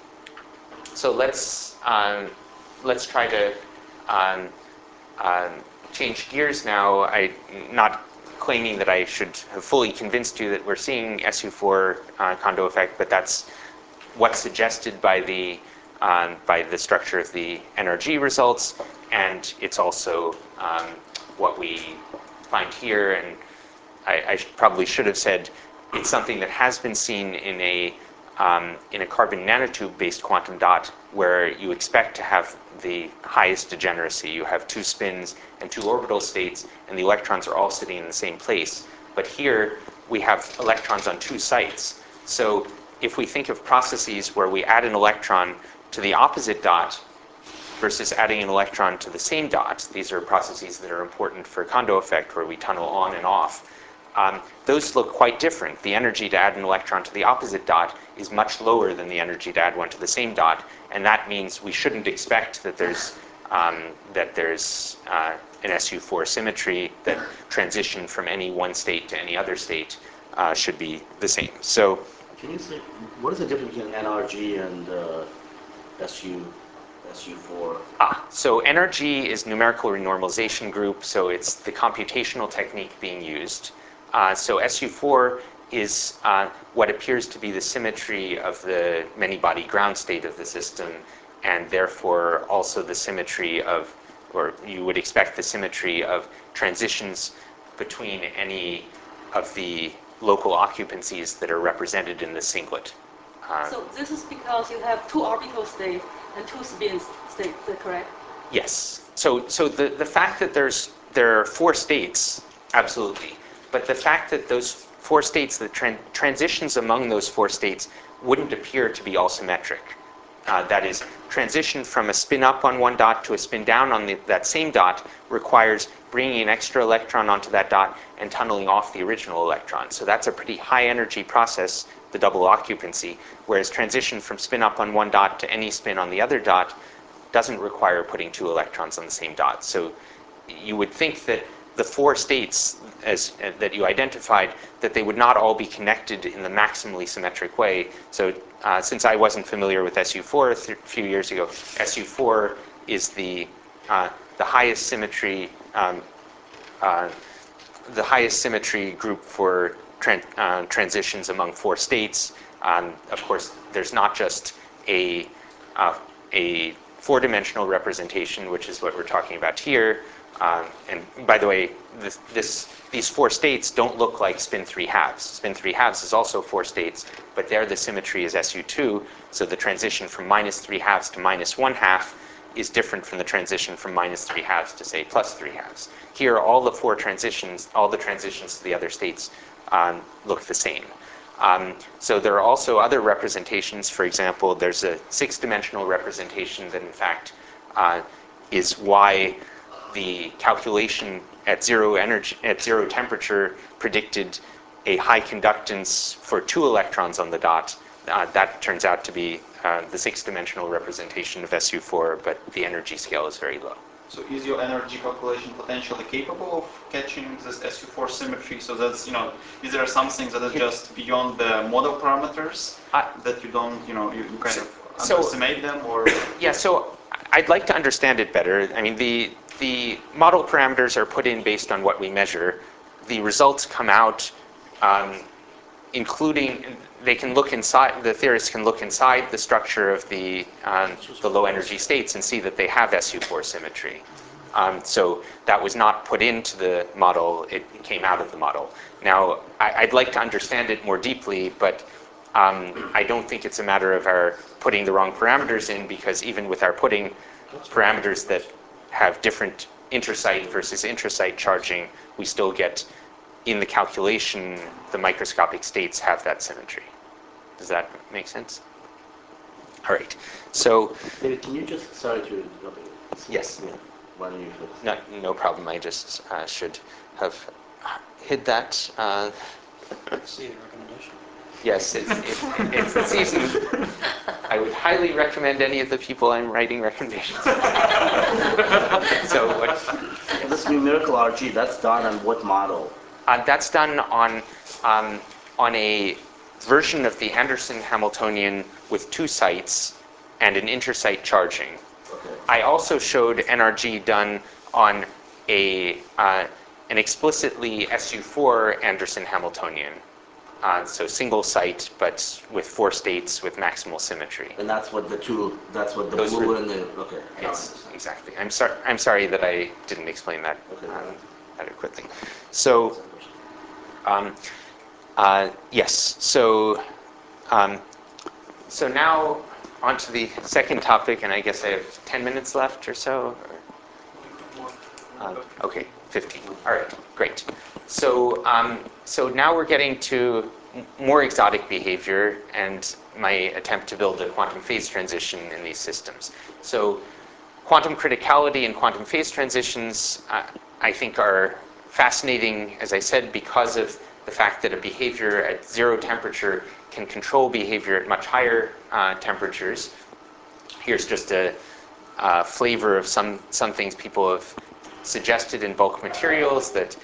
so let's um, let's try to um, um, change gears now. I'm not claiming that I should have fully convinced you that we're seeing S U four uh, condo effect, but that's what's suggested by the um, by the structure of the N R G results, and it's also um, what we find here. And I, I probably should have said it's something that has been seen in a um, in a carbon nanotube-based quantum dot, where you expect to have the highest degeneracy. You have two spins and two orbital states, and the electrons are all sitting in the same place. But here we have electrons on two sites. So if we think of processes where we add an electron to the opposite dot versus adding an electron to the same dot, these are processes that are important for Kondo effect, where we tunnel on and off. Um, those look quite different. The energy to add an electron to the opposite dot is much lower than the energy to add one to the same dot, and that means we shouldn't expect that there's um, that there's uh, an S U four symmetry, that transition from any one state to any other state uh, should be the same. So, can you say what is the difference between N R G and uh, S U S U four? Ah, so N R G is numerical renormalization group, so it's the computational technique being used. Uh, so S U four is uh, what appears to be the symmetry of the many-body ground state of the system, and therefore also the symmetry of, or you would expect the symmetry of transitions between any of the local occupancies that are represented in the singlet. Uh, so this is because you have two orbital states and two spin states, is that correct? Yes. So, so the, the fact that there's there are four states, absolutely. But the fact that those four states, the tran transitions among those four states wouldn't appear to be all symmetric. Uh, that is, transition from a spin up on one dot to a spin down on the, that same dot requires bringing an extra electron onto that dot and tunneling off the original electron. So that's a pretty high energy process, the double occupancy, whereas transition from spin up on one dot to any spin on the other dot doesn't require putting two electrons on the same dot. So you would think that the four states as, uh, that you identified, that they would not all be connected in the maximally symmetric way. So uh, since I wasn't familiar with S U four a few years ago, S U four is the, uh, the highest symmetry um, uh, the highest symmetry group for tran uh, transitions among four states. Um, of course, there's not just a, uh, a four-dimensional representation, which is what we're talking about here. Um, and by the way, this, this, these four states don't look like spin three halves. Spin three halves is also four states, but there the symmetry is S U two, so the transition from minus three halves to minus one half is different from the transition from minus three halves to, say, plus three halves. Here, all the four transitions, all the transitions to the other states um, look the same. Um, so there are also other representations. For example, there's a six-dimensional representation that in fact uh, is why the calculation at zero energy, at zero temperature predicted a high conductance for two electrons on the dot. Uh, that turns out to be uh, the six-dimensional representation of S U four, but the energy scale is very low. So is your energy calculation potentially capable of catching this S U four symmetry? So that's, you know, is there some things that is just beyond the model parameters I, that you don't, you know, you, you kind of so, underestimate them, or? Yeah, so I'd like to understand it better. I mean, the, the model parameters are put in based on what we measure. The results come out um, including, they can look inside, the theorists can look inside the structure of the, um, the low energy states and see that they have S U four symmetry. Um, so that was not put into the model, it came out of the model. Now, I, I'd like to understand it more deeply, but um, I don't think it's a matter of our putting the wrong parameters in, because even with our putting parameters that have different intersite versus intrasite charging, we still get, in the calculation, the microscopic states have that symmetry. Does that make sense? All right, so... David, can you just, sorry to interrupt you. Yes. Yeah. Why don't you... No, no problem, I just uh, should have hid that. Uh, See the recommendation. yes, it's, it's, it's the season. I would highly recommend any of the people I'm writing recommendations for. So what... This numerical R G, that's done on what model? Uh, that's done on, um, on a version of the Anderson Hamiltonian with two sites and an intersite charging. Okay. I also showed N R G done on a, uh, an explicitly S U four Anderson Hamiltonian. Uh, so single site, but with four states with maximal symmetry. And that's what the two, that's what the Those blue were- and the, okay. Yes, exactly. I'm sorry. I'm sorry that I didn't explain that Okay. um, adequately. So, um, uh, yes. So, um, so now on to the second topic, and I guess I have ten minutes left or so. Or, uh, okay, fifteen. All right, great. So, um, so now we're getting to m- more exotic behavior and my attempt to build a quantum phase transition in these systems. So, quantum criticality and quantum phase transitions, uh, I think, are fascinating, as I said, because of the fact that a behavior at zero temperature can control behavior at much higher uh, temperatures. Here's just a, a flavor of some, some things people have suggested in bulk materials that,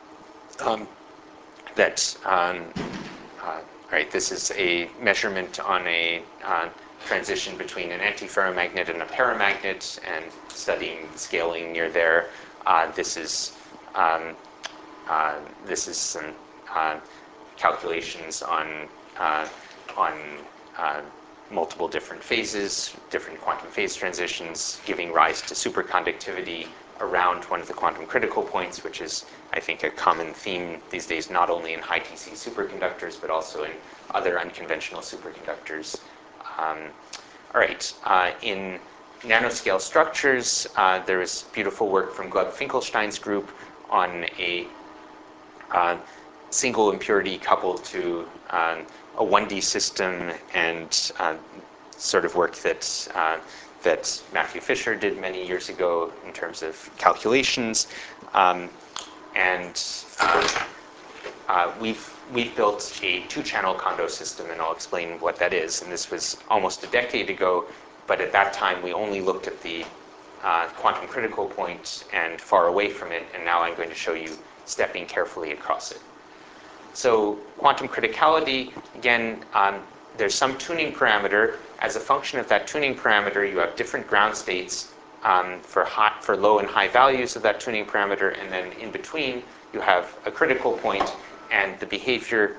um, that um, uh, right, this is a measurement on a uh, transition between an antiferromagnet and a paramagnet, and studying scaling near there. Uh, this is um, uh, this is some uh, calculations on uh, on uh, multiple different phases, different quantum phase transitions, giving rise to superconductivity around one of the quantum critical points, which is, I think, a common theme these days, not only in high T C superconductors, but also in other unconventional superconductors. Um, all right, uh, in nanoscale structures, uh, there was beautiful work from Gleb Finkelstein's group on a uh, single impurity coupled to um, a one D system, and uh, sort of work that uh, that Matthew Fisher did many years ago in terms of calculations. Um, and uh, uh, we've we've built a two-channel Kondo system, and I'll explain what that is. And this was almost a decade ago, but at that time we only looked at the uh, quantum critical point and far away from it, and now I'm going to show you stepping carefully across it. So quantum criticality, again, um, there's some tuning parameter. As a function of that tuning parameter, you have different ground states um, for, high, for low and high values of that tuning parameter, and then in between, you have a critical point, and the behavior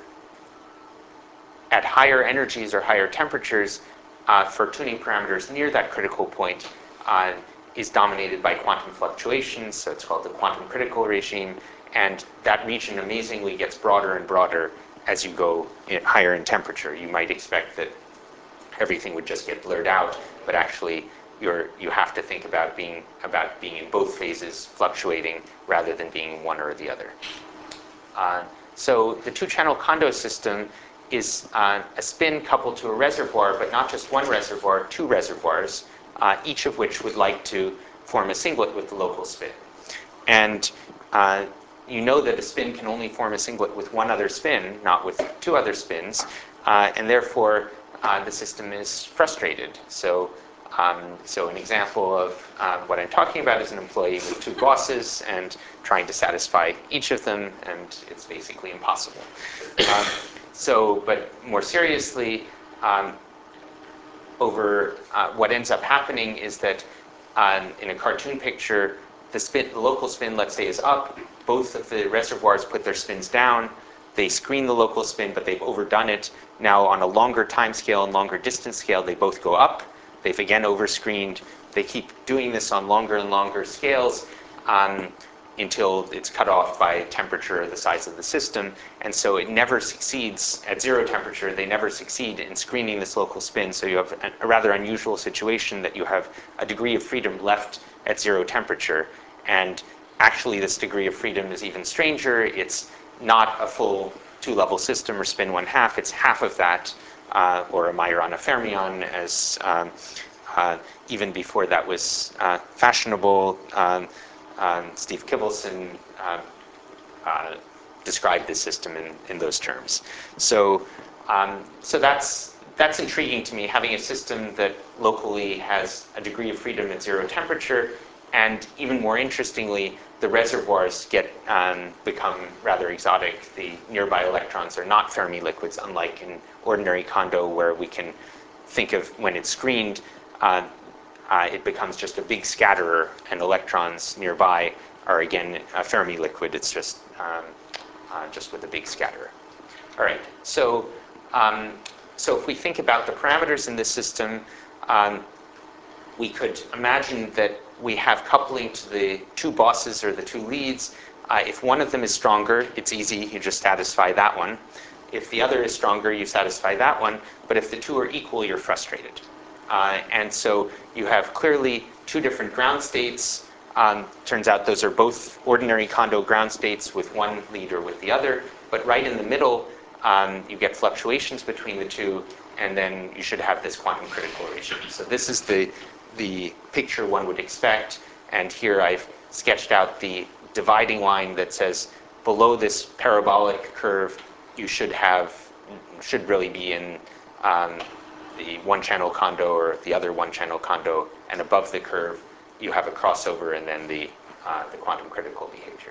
at higher energies or higher temperatures uh, for tuning parameters near that critical point uh, is dominated by quantum fluctuations, so it's called the quantum critical regime, and that region amazingly gets broader and broader as you go in higher in temperature. You might expect that everything would just get blurred out, but actually you're, you have to think about being, about being in both phases, fluctuating, rather than being one or the other. Uh, so the two-channel Kondo system is uh, a spin coupled to a reservoir, but not just one reservoir, two reservoirs, uh, each of which would like to form a singlet with the local spin. And uh, you know that a spin can only form a singlet with one other spin, not with two other spins, uh, and therefore uh, the system is frustrated. So, um, so an example of uh, what I'm talking about is an employee with two bosses and trying to satisfy each of them, and it's basically impossible. Um, so, but more seriously, um, over uh, what ends up happening is that um, in a cartoon picture, the spin, the local spin, let's say, is up. Both of the reservoirs put their spins down. They screen the local spin, but they've overdone it. Now, on a longer time scale and longer distance scale, they both go up. They've again overscreened. They keep doing this on longer and longer scales um, until it's cut off by temperature or the size of the system. And so it never succeeds at zero temperature. They never succeed in screening this local spin. So you have a rather unusual situation that you have a degree of freedom left at zero temperature. And actually, this degree of freedom is even stranger. It's not a full two-level system or spin one half. It's half of that, uh, or a Majorana fermion, as um, uh, even before that was uh, fashionable. Um, um, Steve Kibelson uh, uh, described this system in, in those terms. So, um, so that's that's intriguing to me, having a system that locally has a degree of freedom at zero temperature. And even more interestingly, the reservoirs get um, become rather exotic. The nearby electrons are not Fermi liquids, unlike in ordinary Kondo, where we can think of when it's screened, uh, uh, it becomes just a big scatterer, and electrons nearby are again a Fermi liquid. It's just um, uh, just with a big scatterer. All right. So, um, so if we think about the parameters in this system, um, we could imagine that we have coupling to the two bosses or the two leads. Uh, if one of them is stronger, it's easy, you just satisfy that one. If the other is stronger, you satisfy that one. But if the two are equal, you're frustrated. Uh, and so you have clearly two different ground states. Um, turns out those are both ordinary Kondo ground states with one lead or with the other. But right in the middle, um, you get fluctuations between the two, and then you should have this quantum critical regime. So this is the the picture one would expect, and here I've sketched out the dividing line that says below this parabolic curve you should have, should really be in um, the one-channel Kondo or the other one-channel Kondo, and above the curve you have a crossover and then the, uh, the quantum critical behavior.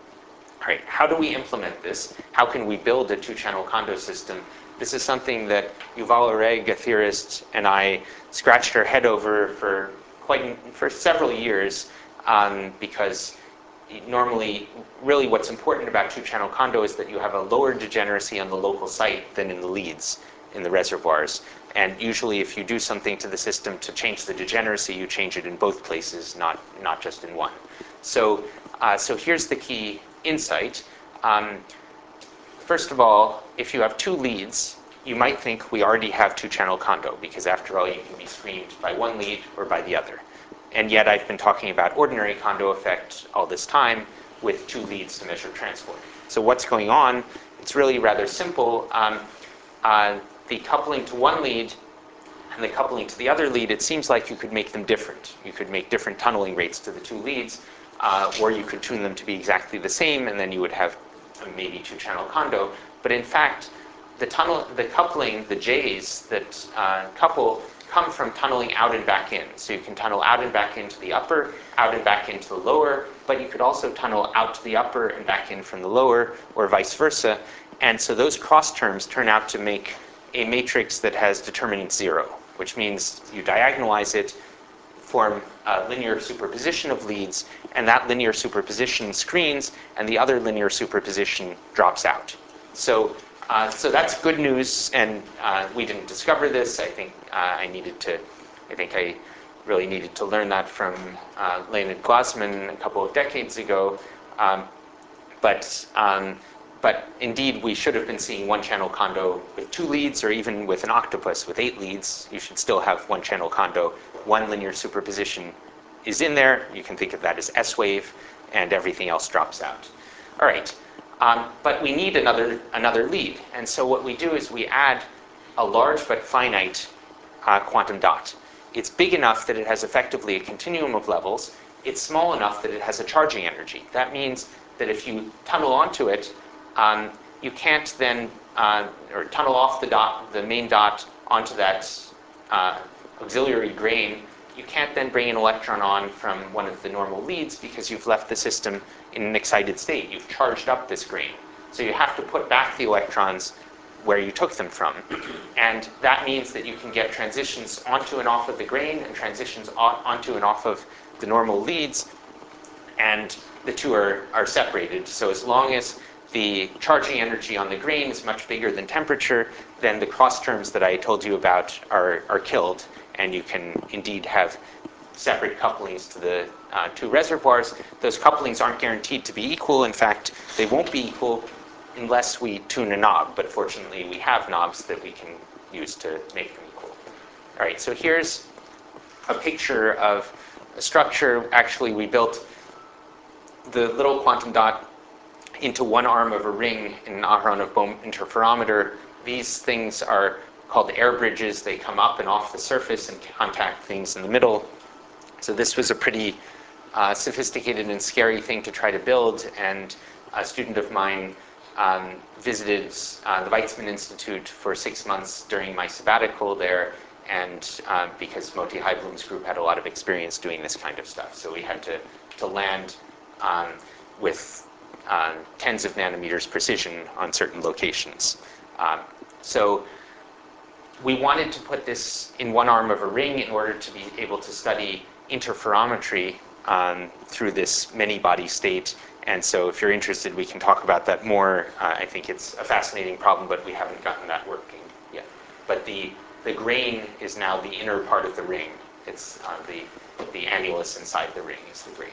All right, how do we implement this? How can we build a two-channel Kondo system? This is something that Yuval Oreg, a theorist, and I scratched our head over for quite for several years, um, because normally, really what's important about two-channel Kondo is that you have a lower degeneracy on the local site than in the leads, in the reservoirs. And usually if you do something to the system to change the degeneracy, you change it in both places, not, not just in one. So, uh, so here's the key insight. Um, First of all, if you have two leads, you might think we already have two-channel Kondo, because after all, you can be screened by one lead or by the other. And yet I've been talking about ordinary Kondo effect all this time with two leads to measure transport. So what's going on? It's really rather simple. Um, uh, the coupling to one lead and the coupling to the other lead, it seems like you could make them different. You could make different tunneling rates to the two leads, uh, or you could tune them to be exactly the same, and then you would have maybe two-channel Kondo. But in fact, the tunnel, the coupling, the J's that uh, couple, come from tunneling out and back in. So you can tunnel out and back into the upper, out and back into the lower, but you could also tunnel out to the upper and back in from the lower, or vice versa. And so those cross terms turn out to make a matrix that has determinant zero, which means you diagonalize it, form a linear superposition of leads, and that linear superposition screens, and the other linear superposition drops out. So, uh, so that's good news, and uh, we didn't discover this. I think uh, I needed to, I think I really needed to learn that from uh, Leonid Glasman a couple of decades ago. Um, but, um, but indeed, we should have been seeing one-channel Kondo with two leads, or even with an octopus with eight leads. You should still have one-channel Kondo. One linear superposition is in there. You can think of that as S-wave, and everything else drops out. All right. Um, but we need another, another lead. And so what we do is we add a large but finite uh, quantum dot. It's big enough that it has effectively a continuum of levels. It's small enough that it has a charging energy. That means that if you tunnel onto it, um, you can't then, uh, or tunnel off the dot, the main dot onto that uh, auxiliary grain, you can't then bring an electron on from one of the normal leads because you've left the system in an excited state. You've charged up this grain. So you have to put back the electrons where you took them from. And that means that you can get transitions onto and off of the grain and transitions on, onto and off of the normal leads, and the two are, are separated. So as long as the charging energy on the grain is much bigger than temperature, then the cross terms that I told you about are, are killed, and you can indeed have separate couplings to the uh, two reservoirs. Those couplings aren't guaranteed to be equal. In fact, they won't be equal unless we tune a knob, but fortunately we have knobs that we can use to make them equal. All right, so here's a picture of a structure. Actually, we built the little quantum dot into one arm of a ring in an Aharonov-Bohm interferometer. These things are called air bridges. They come up and off the surface and contact things in the middle. So this was a pretty uh, sophisticated and scary thing to try to build, and a student of mine um, visited uh, the Weizmann Institute for six months during my sabbatical there, and uh, because Moti Heiblum's group had a lot of experience doing this kind of stuff. So we had to, to land um, with uh, tens of nanometers precision on certain locations. Um, so we wanted to put this in one arm of a ring in order to be able to study interferometry um, through this many-body state. And so if you're interested, we can talk about that more. Uh, I think it's a fascinating problem, but we haven't gotten that working yet. But the, the grain is now the inner part of the ring. It's uh, the, the annulus inside the ring is the grain.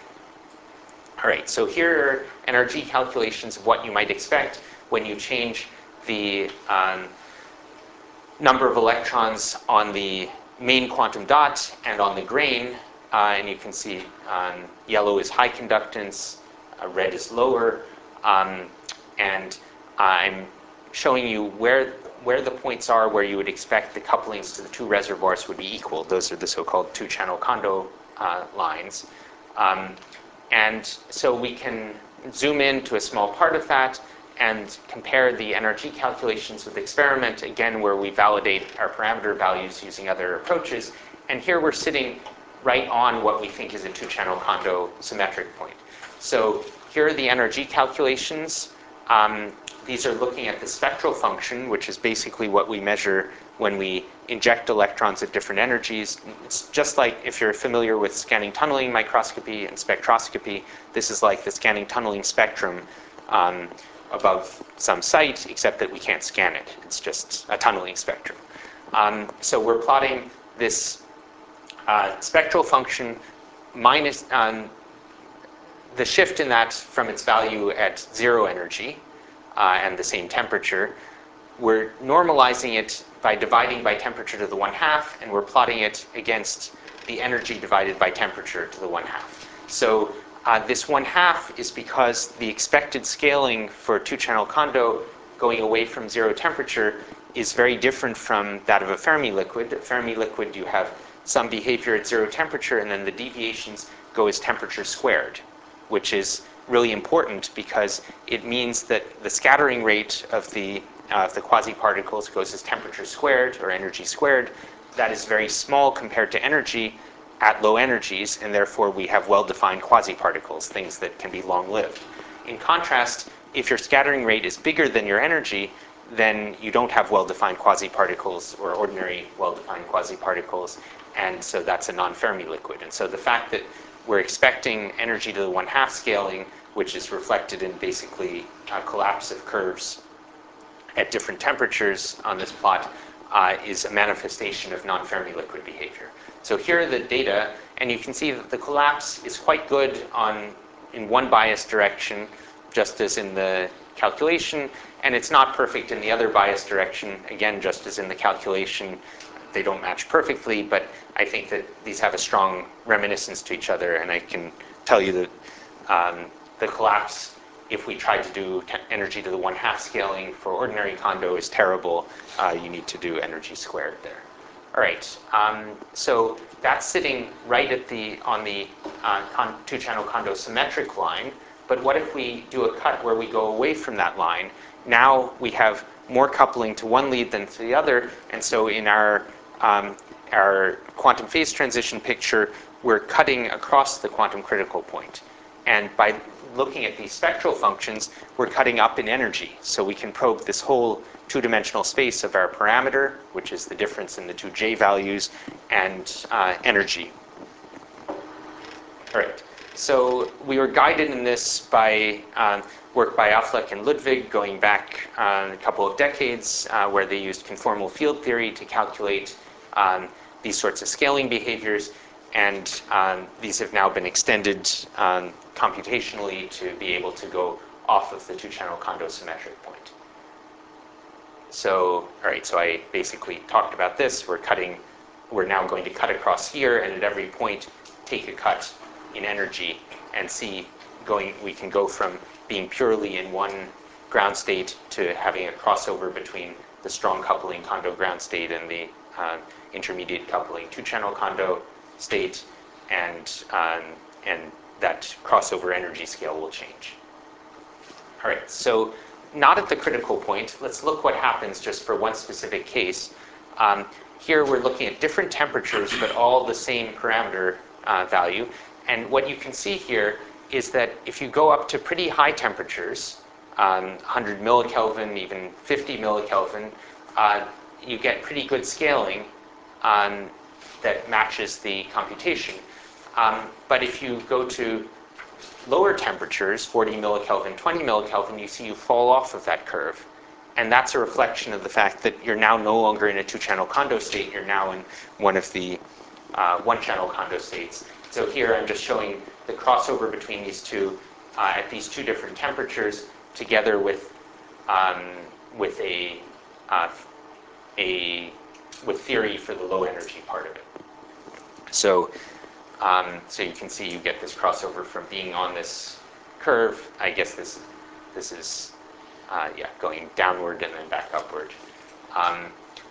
All right, so here are N R G calculations of what you might expect when you change the um, number of electrons on the main quantum dot and on the grain. Uh, and you can see um, yellow is high conductance, uh, red is lower. Um, and I'm showing you where, where the points are where you would expect the couplings to the two reservoirs would be equal. Those are the so-called two-channel Kondo uh, lines. Um, and so we can zoom in to a small part of that and compare the N R G calculations with the experiment, again, where we validate our parameter values using other approaches. And here we're sitting right on what we think is a two-channel Kondo symmetric point. So here are the N R G calculations. Um, these are looking at the spectral function, which is basically what we measure when we inject electrons at different energies. It's just like if you're familiar with scanning tunneling microscopy and spectroscopy, this is like the scanning tunneling spectrum um, above some site, except that we can't scan it. It's just a tunneling spectrum. Um, so we're plotting this uh, spectral function minus um, the shift in that from its value at zero energy uh, and the same temperature. We're normalizing it by dividing by temperature to the one half, and we're plotting it against the energy divided by temperature to the one half. So uh, this one half is because the expected scaling for two-channel Kondo going away from zero temperature is very different from that of a Fermi liquid. A Fermi liquid, you have some behavior at zero temperature, and then the deviations go as temperature squared, which is really important because it means that the scattering rate of the, uh, of the quasi-particles goes as temperature squared or energy squared. That is very small compared to energy at low energies, and therefore we have well-defined quasi-particles, things that can be long-lived. In contrast, if your scattering rate is bigger than your energy, then you don't have well-defined quasi-particles or ordinary well-defined quasi-particles, and so that's a non-Fermi liquid. And so the fact that we're expecting energy to the one-half scaling, which is reflected in basically a collapse of curves at different temperatures on this plot, uh, is a manifestation of non-Fermi liquid behavior. So here are the data, and you can see that the collapse is quite good on, in one bias direction, just as in the calculation, and it's not perfect in the other bias direction, again, just as in the calculation. They don't match perfectly, but I think that these have a strong reminiscence to each other, and I can tell you that um, the collapse if we tried to do energy to the one half scaling for ordinary condo is terrible. Uh, you need to do energy squared there. All right, um, so that's sitting right at the, on the uh, con two-channel condo symmetric line. But what if we do a cut where we go away from that line? Now we have more coupling to one lead than to the other, and so in our, um, our quantum phase transition picture, we're cutting across the quantum critical point. And by looking at these spectral functions, we're cutting up in energy. So we can probe this whole two-dimensional space of our parameter, which is the difference in the two J values, and uh, energy. All right. So we were guided in this by um, work by Affleck and Ludwig going back uh, a couple of decades, uh, where they used conformal field theory to calculate um, these sorts of scaling behaviors. And um, these have now been extended um, computationally to be able to go off of the two-channel condo symmetric point. So, all right, so I basically talked about this. We're cutting, we're now going to cut across here, and at every point, take a cut in energy and see going, we can go from being purely in one ground state to having a crossover between the strong coupling condo ground state and the uh, intermediate coupling two-channel condo state, and, um, and that crossover energy scale will change. All right, so not at the critical point. Let's look what happens just for one specific case. Um, here we're looking at different temperatures, but all the same parameter uh, value. And what you can see here is that if you go up to pretty high temperatures, um, one hundred millikelvin, even fifty millikelvin, uh, you get pretty good scaling um, that matches the computation. Um, but if you go to lower temperatures, forty millikelvin, twenty millikelvin, you see you fall off of that curve. And that's a reflection of the fact that you're now no longer in a two-channel condo state, you're now in one of the uh, one-channel condo states. So here I'm just showing the crossover between these two uh, at these two different temperatures together with, um, with a, uh, a, with theory for the low energy part of it. So, um, so you can see you get this crossover from being on this curve. I guess this, this is, uh, yeah, going downward and then back upward. Um,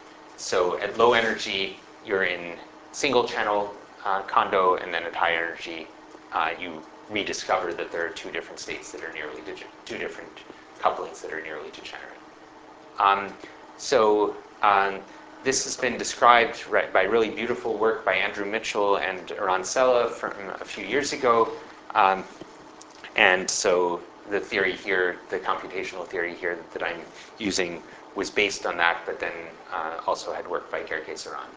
so at low energy, you're in single channel uh, condo, and then at high energy, uh, you rediscover that there are two different states that are nearly digit, two different couplings that are nearly degenerate. Um, so um, this has been described right, by really beautiful work by Andrew Mitchell and Eran Sella from a few years ago. Um, and so the theory here, the computational theory here that, that I'm using was based on that, but then uh, also had work by Gerke Sarand.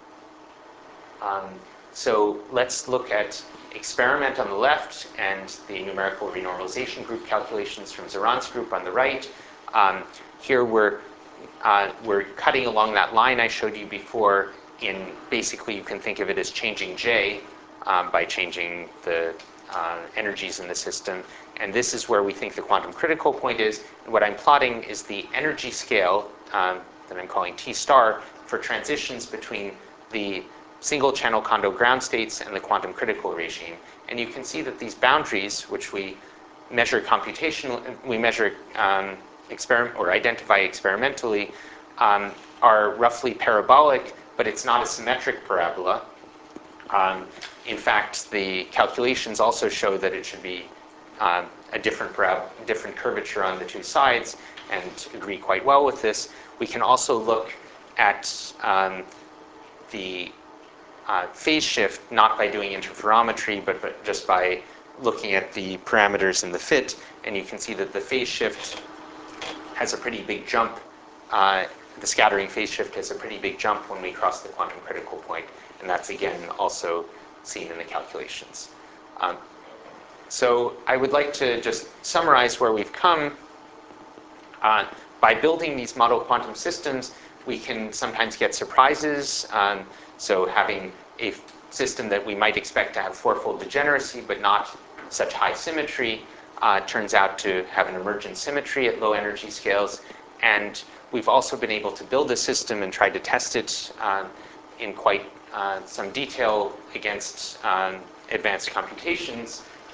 Um, so let's look at experiment on the left and the numerical renormalization group calculations from Zarand's group on the right. Um, here we're, uh, we're cutting along that line I showed you before in basically you can think of it as changing J um, by changing the uh, energies in the system. And this is where we think the quantum critical point is. And what I'm plotting is the energy scale um, that I'm calling T star for transitions between the single channel condo ground states and the quantum critical regime. And you can see that these boundaries, which we measure computational, we measure um, experiment or identify experimentally, um, are roughly parabolic, but it's not a symmetric parabola. Um, in fact, the calculations also show that it should be um, a different, different curvature on the two sides, and agree quite well with this. We can also look at um, the uh, phase shift, not by doing interferometry, but, but just by looking at the parameters in the fit, and you can see that the phase shift has a pretty big jump. Uh, the scattering phase shift has a pretty big jump when we cross the quantum critical point, and that's again also seen in the calculations. Um, so I would like to just summarize where we've come. Uh, by building these model quantum systems, we can sometimes get surprises. Um, so having a system that we might expect to have fourfold degeneracy, but not such high symmetry, uh, turns out to have an emergent symmetry at low energy scales. And we've also been able to build a system and try to test it um, in quite uh, some detail against um, advanced computations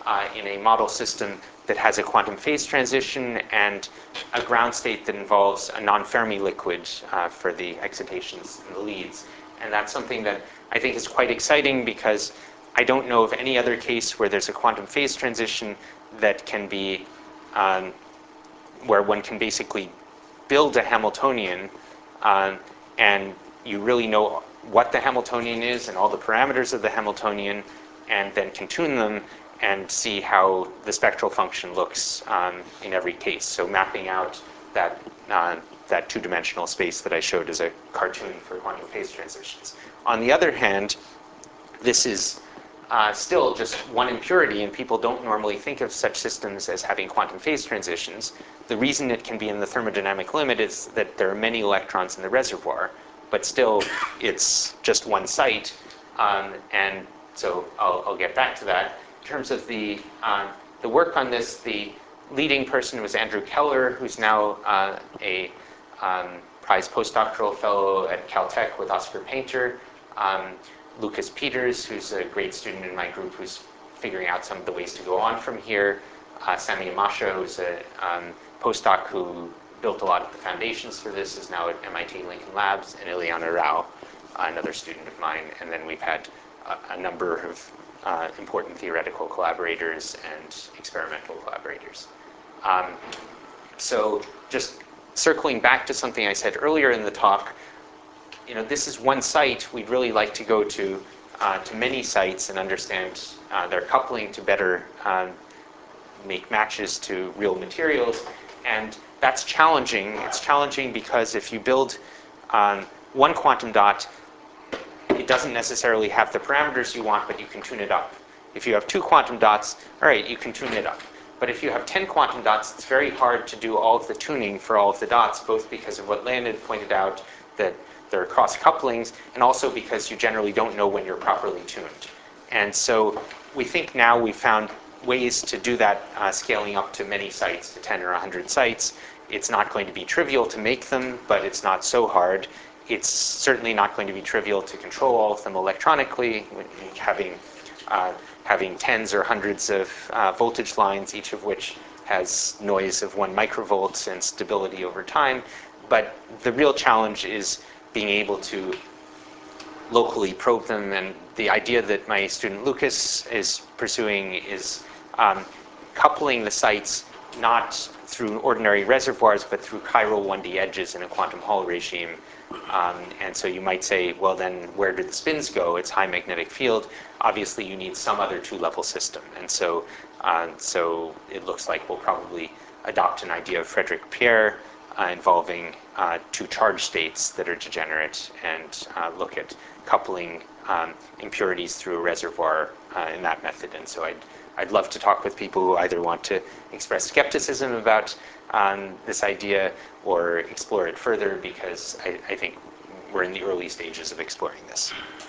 uh, in a model system that has a quantum phase transition and a ground state that involves a non-Fermi liquid uh, for the excitations and the leads. And that's something that I think is quite exciting because I don't know of any other case where there's a quantum phase transition that can be, um, where one can basically build a Hamiltonian uh, and you really know what the Hamiltonian is and all the parameters of the Hamiltonian, and then can tune them and see how the spectral function looks um, in every case. So mapping out that, uh, that two-dimensional space that I showed as a cartoon for quantum phase transitions. On the other hand, this is uh, still just one impurity, and people don't normally think of such systems as having quantum phase transitions. The reason it can be in the thermodynamic limit is that there are many electrons in the reservoir, but still it's just one site, um, and so I'll, I'll get back to that. In terms of the, uh, the work on this, the leading person was Andrew Keller, who's now uh, a um, prize postdoctoral fellow at Caltech with Oscar Painter. Um, Lucas Peters, who's a great student in my group, who's figuring out some of the ways to go on from here. Uh, Sami Amasha, who's a um, postdoc who built a lot of the foundations for this, is now at M I T Lincoln Labs, and Ileana Rao, another student of mine. And then we've had a, a number of uh, important theoretical collaborators and experimental collaborators. Um, so just circling back to something I said earlier in the talk, you know, this is one site. We'd really like to go to uh, to many sites and understand uh, their coupling to better um, make matches to real materials. And that's challenging. It's challenging because if you build um, one quantum dot, it doesn't necessarily have the parameters you want, but you can tune it up. If you have two quantum dots, all right, you can tune it up. But if you have ten quantum dots, it's very hard to do all of the tuning for all of the dots, both because of what Leonid pointed out, that there are cross couplings, and also because you generally don't know when you're properly tuned. And so we think now we've found ways to do that, uh, scaling up to many sites, to ten or one hundred sites. It's not going to be trivial to make them, but it's not so hard. It's certainly not going to be trivial to control all of them electronically, having, uh, having tens or hundreds of uh, voltage lines, each of which has noise of one microvolt and stability over time. But the real challenge is being able to locally probe them, and the idea that my student Lucas is pursuing is um, coupling the sites not through ordinary reservoirs, but through chiral one D edges in a quantum Hall regime. Um, and so you might say, well, then where do the spins go? It's high magnetic field. Obviously, you need some other two-level system. And so, uh, so it looks like we'll probably adopt an idea of Frederick Pierre uh, involving uh, two charge states that are degenerate, and uh, look at coupling um, impurities through a reservoir uh, in that method. And so I'd, I'd love to talk with people who either want to express skepticism about um, this idea or explore it further, because I, I think we're in the early stages of exploring this.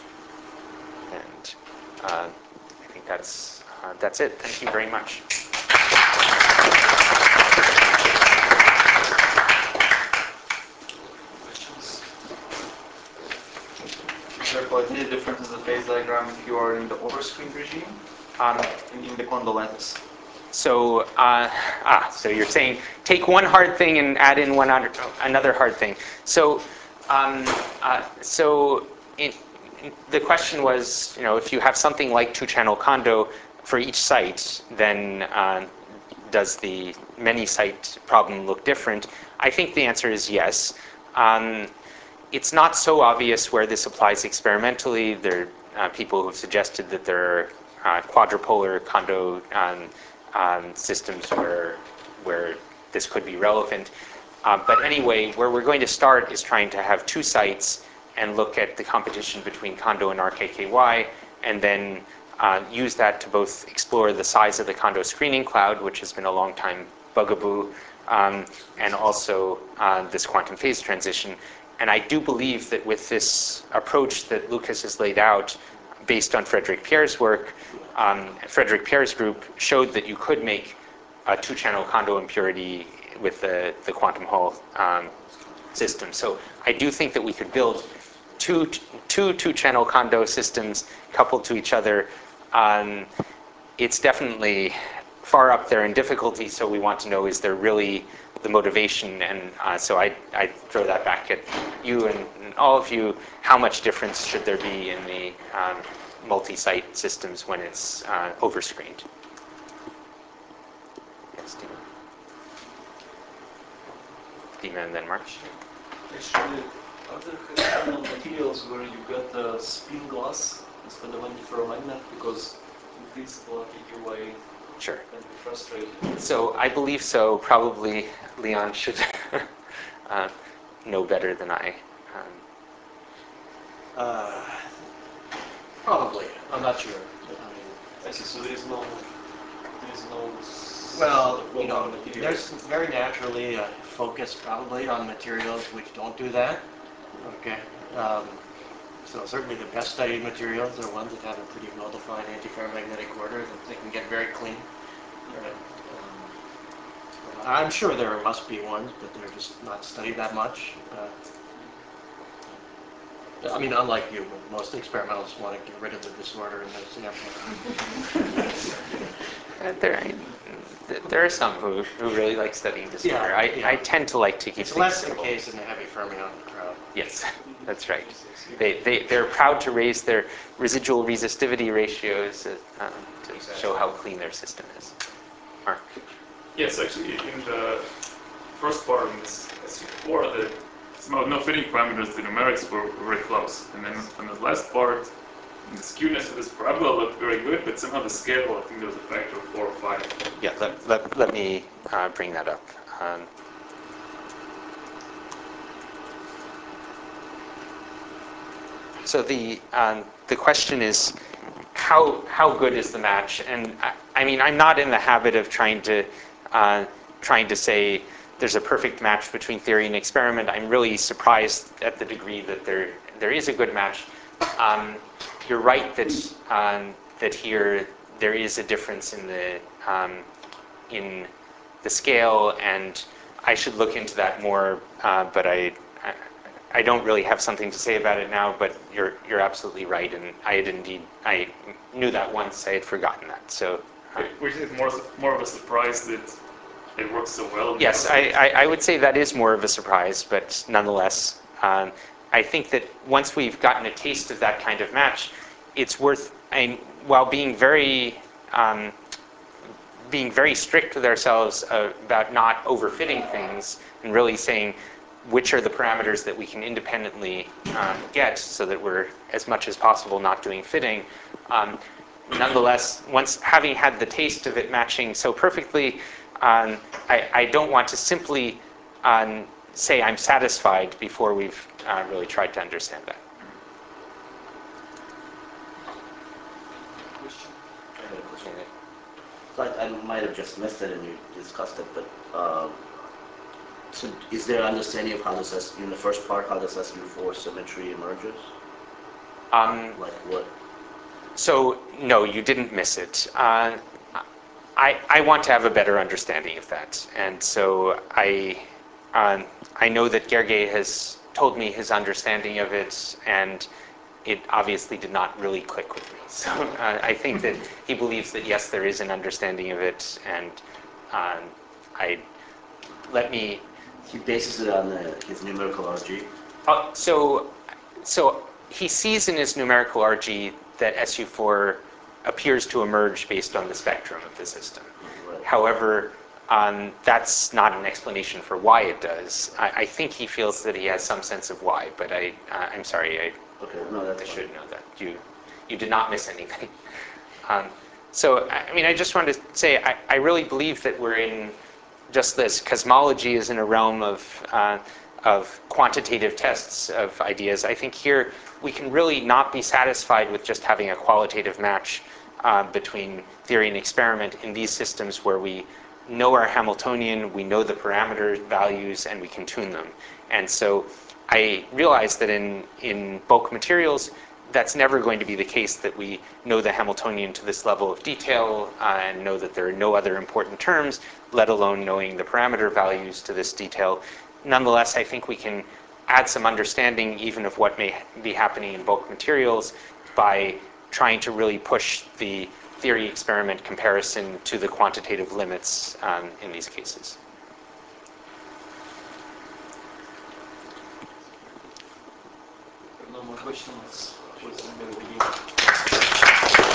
And uh, I think that's, uh, that's it. Thank you very much. Is there qualitative difference in the phase diagram if you are in the overscreened regime Um, and in the Kondo lattice? So, uh, ah, so you're saying take one hard thing and add in one other, another hard thing. So, um, uh, so in, in, the question was, you know, if you have something like two-channel Kondo for each site, then uh, does the many-site problem look different? I think the answer is yes. Um, it's not so obvious where this applies experimentally. There are uh, people who've suggested that there are uh, quadrupolar Kondo um, Um, systems where, where this could be relevant. Uh, but anyway, where we're going to start is trying to have two sites and look at the competition between Kondo and R K K Y, and then uh, use that to both explore the size of the Kondo screening cloud, which has been a long time bugaboo, um, and also uh, this quantum phase transition. And I do believe that with this approach that Lucas has laid out, based on Frederick Pierre's work, Um, Frederick Pierre's group showed that you could make a two-channel Kondo impurity with the, the quantum Hall um, system. So I do think that we could build two two two-channel Kondo systems coupled to each other. Um, it's definitely far up there in difficulty, so we want to know, is there really the motivation? And uh, so I, I throw that back at you and, and all of you. How much difference should there be in the um, multi-site systems when it's uh, overscreened? Yes, Dima. Dima and then Mark. Actually, are there external materials where you get a spin glass instead of anti-ferromagnet? Because in principle, I think your way Sure. can be frustrating. So I believe so. Probably Leon should uh, know better than I. Um, Uh, probably. I'm not sure. I mean, I see, so there is no, there is no s- well, sort of you know, well-known material. there's very naturally a focus probably on materials which don't do that. Okay. Um, so certainly the best studied materials are ones that have a pretty well-defined antiferromagnetic order that they can get very clean. Right. Um, I'm sure there must be ones, but they're just not studied that much. Uh, I mean, unlike you, most experimentalists want to get rid of the disorder in their sample. uh, there, there are some who, who really like studying disorder. Yeah, I, yeah. I tend to like to keep It's things less the simple. case in the heavy fermion crowd. Yes, that's right. They, they, they're proud to raise their residual resistivity ratios uh, um, to show how clean their system is. Mark. Yes, actually, in the first part in this S U four, the no, no fitting parameters, the numerics were very close. And then on the last part, the skewness of this parabola looked very good, but somehow the scale, I think there was a factor of four or five. Yeah, let, let, let me uh, bring that up. Um, so the, um, the question is, how, how good is the match? And I, I mean, I'm not in the habit of trying to, uh, trying to say there's a perfect match between theory and experiment. I'm really surprised at the degree that there, there is a good match. Um, you're right that, um, that here there is a difference in the, um, in the scale, and I should look into that more, uh, but I, I, I don't really have something to say about it now, but you're, you're absolutely right, and I had indeed, I knew that once, I had forgotten that, so. Uh, Which is more, more of a surprise that it works so well. yes, I, I, I would say that is more of a surprise, but nonetheless, um, I think that once we've gotten a taste of that kind of match, it's worth, I mean, while being very, um, being very strict with ourselves uh, about not overfitting things and really saying which are the parameters that we can independently um, get so that we're as much as possible not doing fitting. Um, nonetheless, once having had the taste of it matching so perfectly, um, I, I don't want to simply um, say I'm satisfied before we've uh, really tried to understand that. Question? I have a question. So I, I might have just missed it and you discussed it, but um, so is there understanding of how this, S, in the first part, how this S U four symmetry emerges? Um, Like what? So, no, you didn't miss it. Uh, I, I want to have a better understanding of that. And so I, um, I know that Gergely has told me his understanding of it, and it obviously did not really click with me. So uh, I think that he believes that, yes, there is an understanding of it, and um, I, let me, He bases it on the, his numerical R G. Uh, so, so he sees in his numerical R G that S U four appears to emerge based on the spectrum of the system. Right. However, um, that's not an explanation for why it does. I, I think he feels that he has some sense of why, but I, uh, I'm sorry, I, Okay, no, that's I fine. should know that. You, you did not miss anything. Um, so, I mean, I just wanted to say, I, I really believe that we're in just this. Cosmology is in a realm of, uh, of quantitative tests of ideas. I think here we can really not be satisfied with just having a qualitative match uh, between theory and experiment in these systems where we know our Hamiltonian, we know the parameter values, and we can tune them. And so I realize that in, in bulk materials, that's never going to be the case that we know the Hamiltonian to this level of detail uh, and know that there are no other important terms, let alone knowing the parameter values to this detail. Nonetheless, I think we can add some understanding even of what may be happening in bulk materials by trying to really push the theory experiment comparison to the quantitative limits um, in these cases. No more questions. Was in the beginning.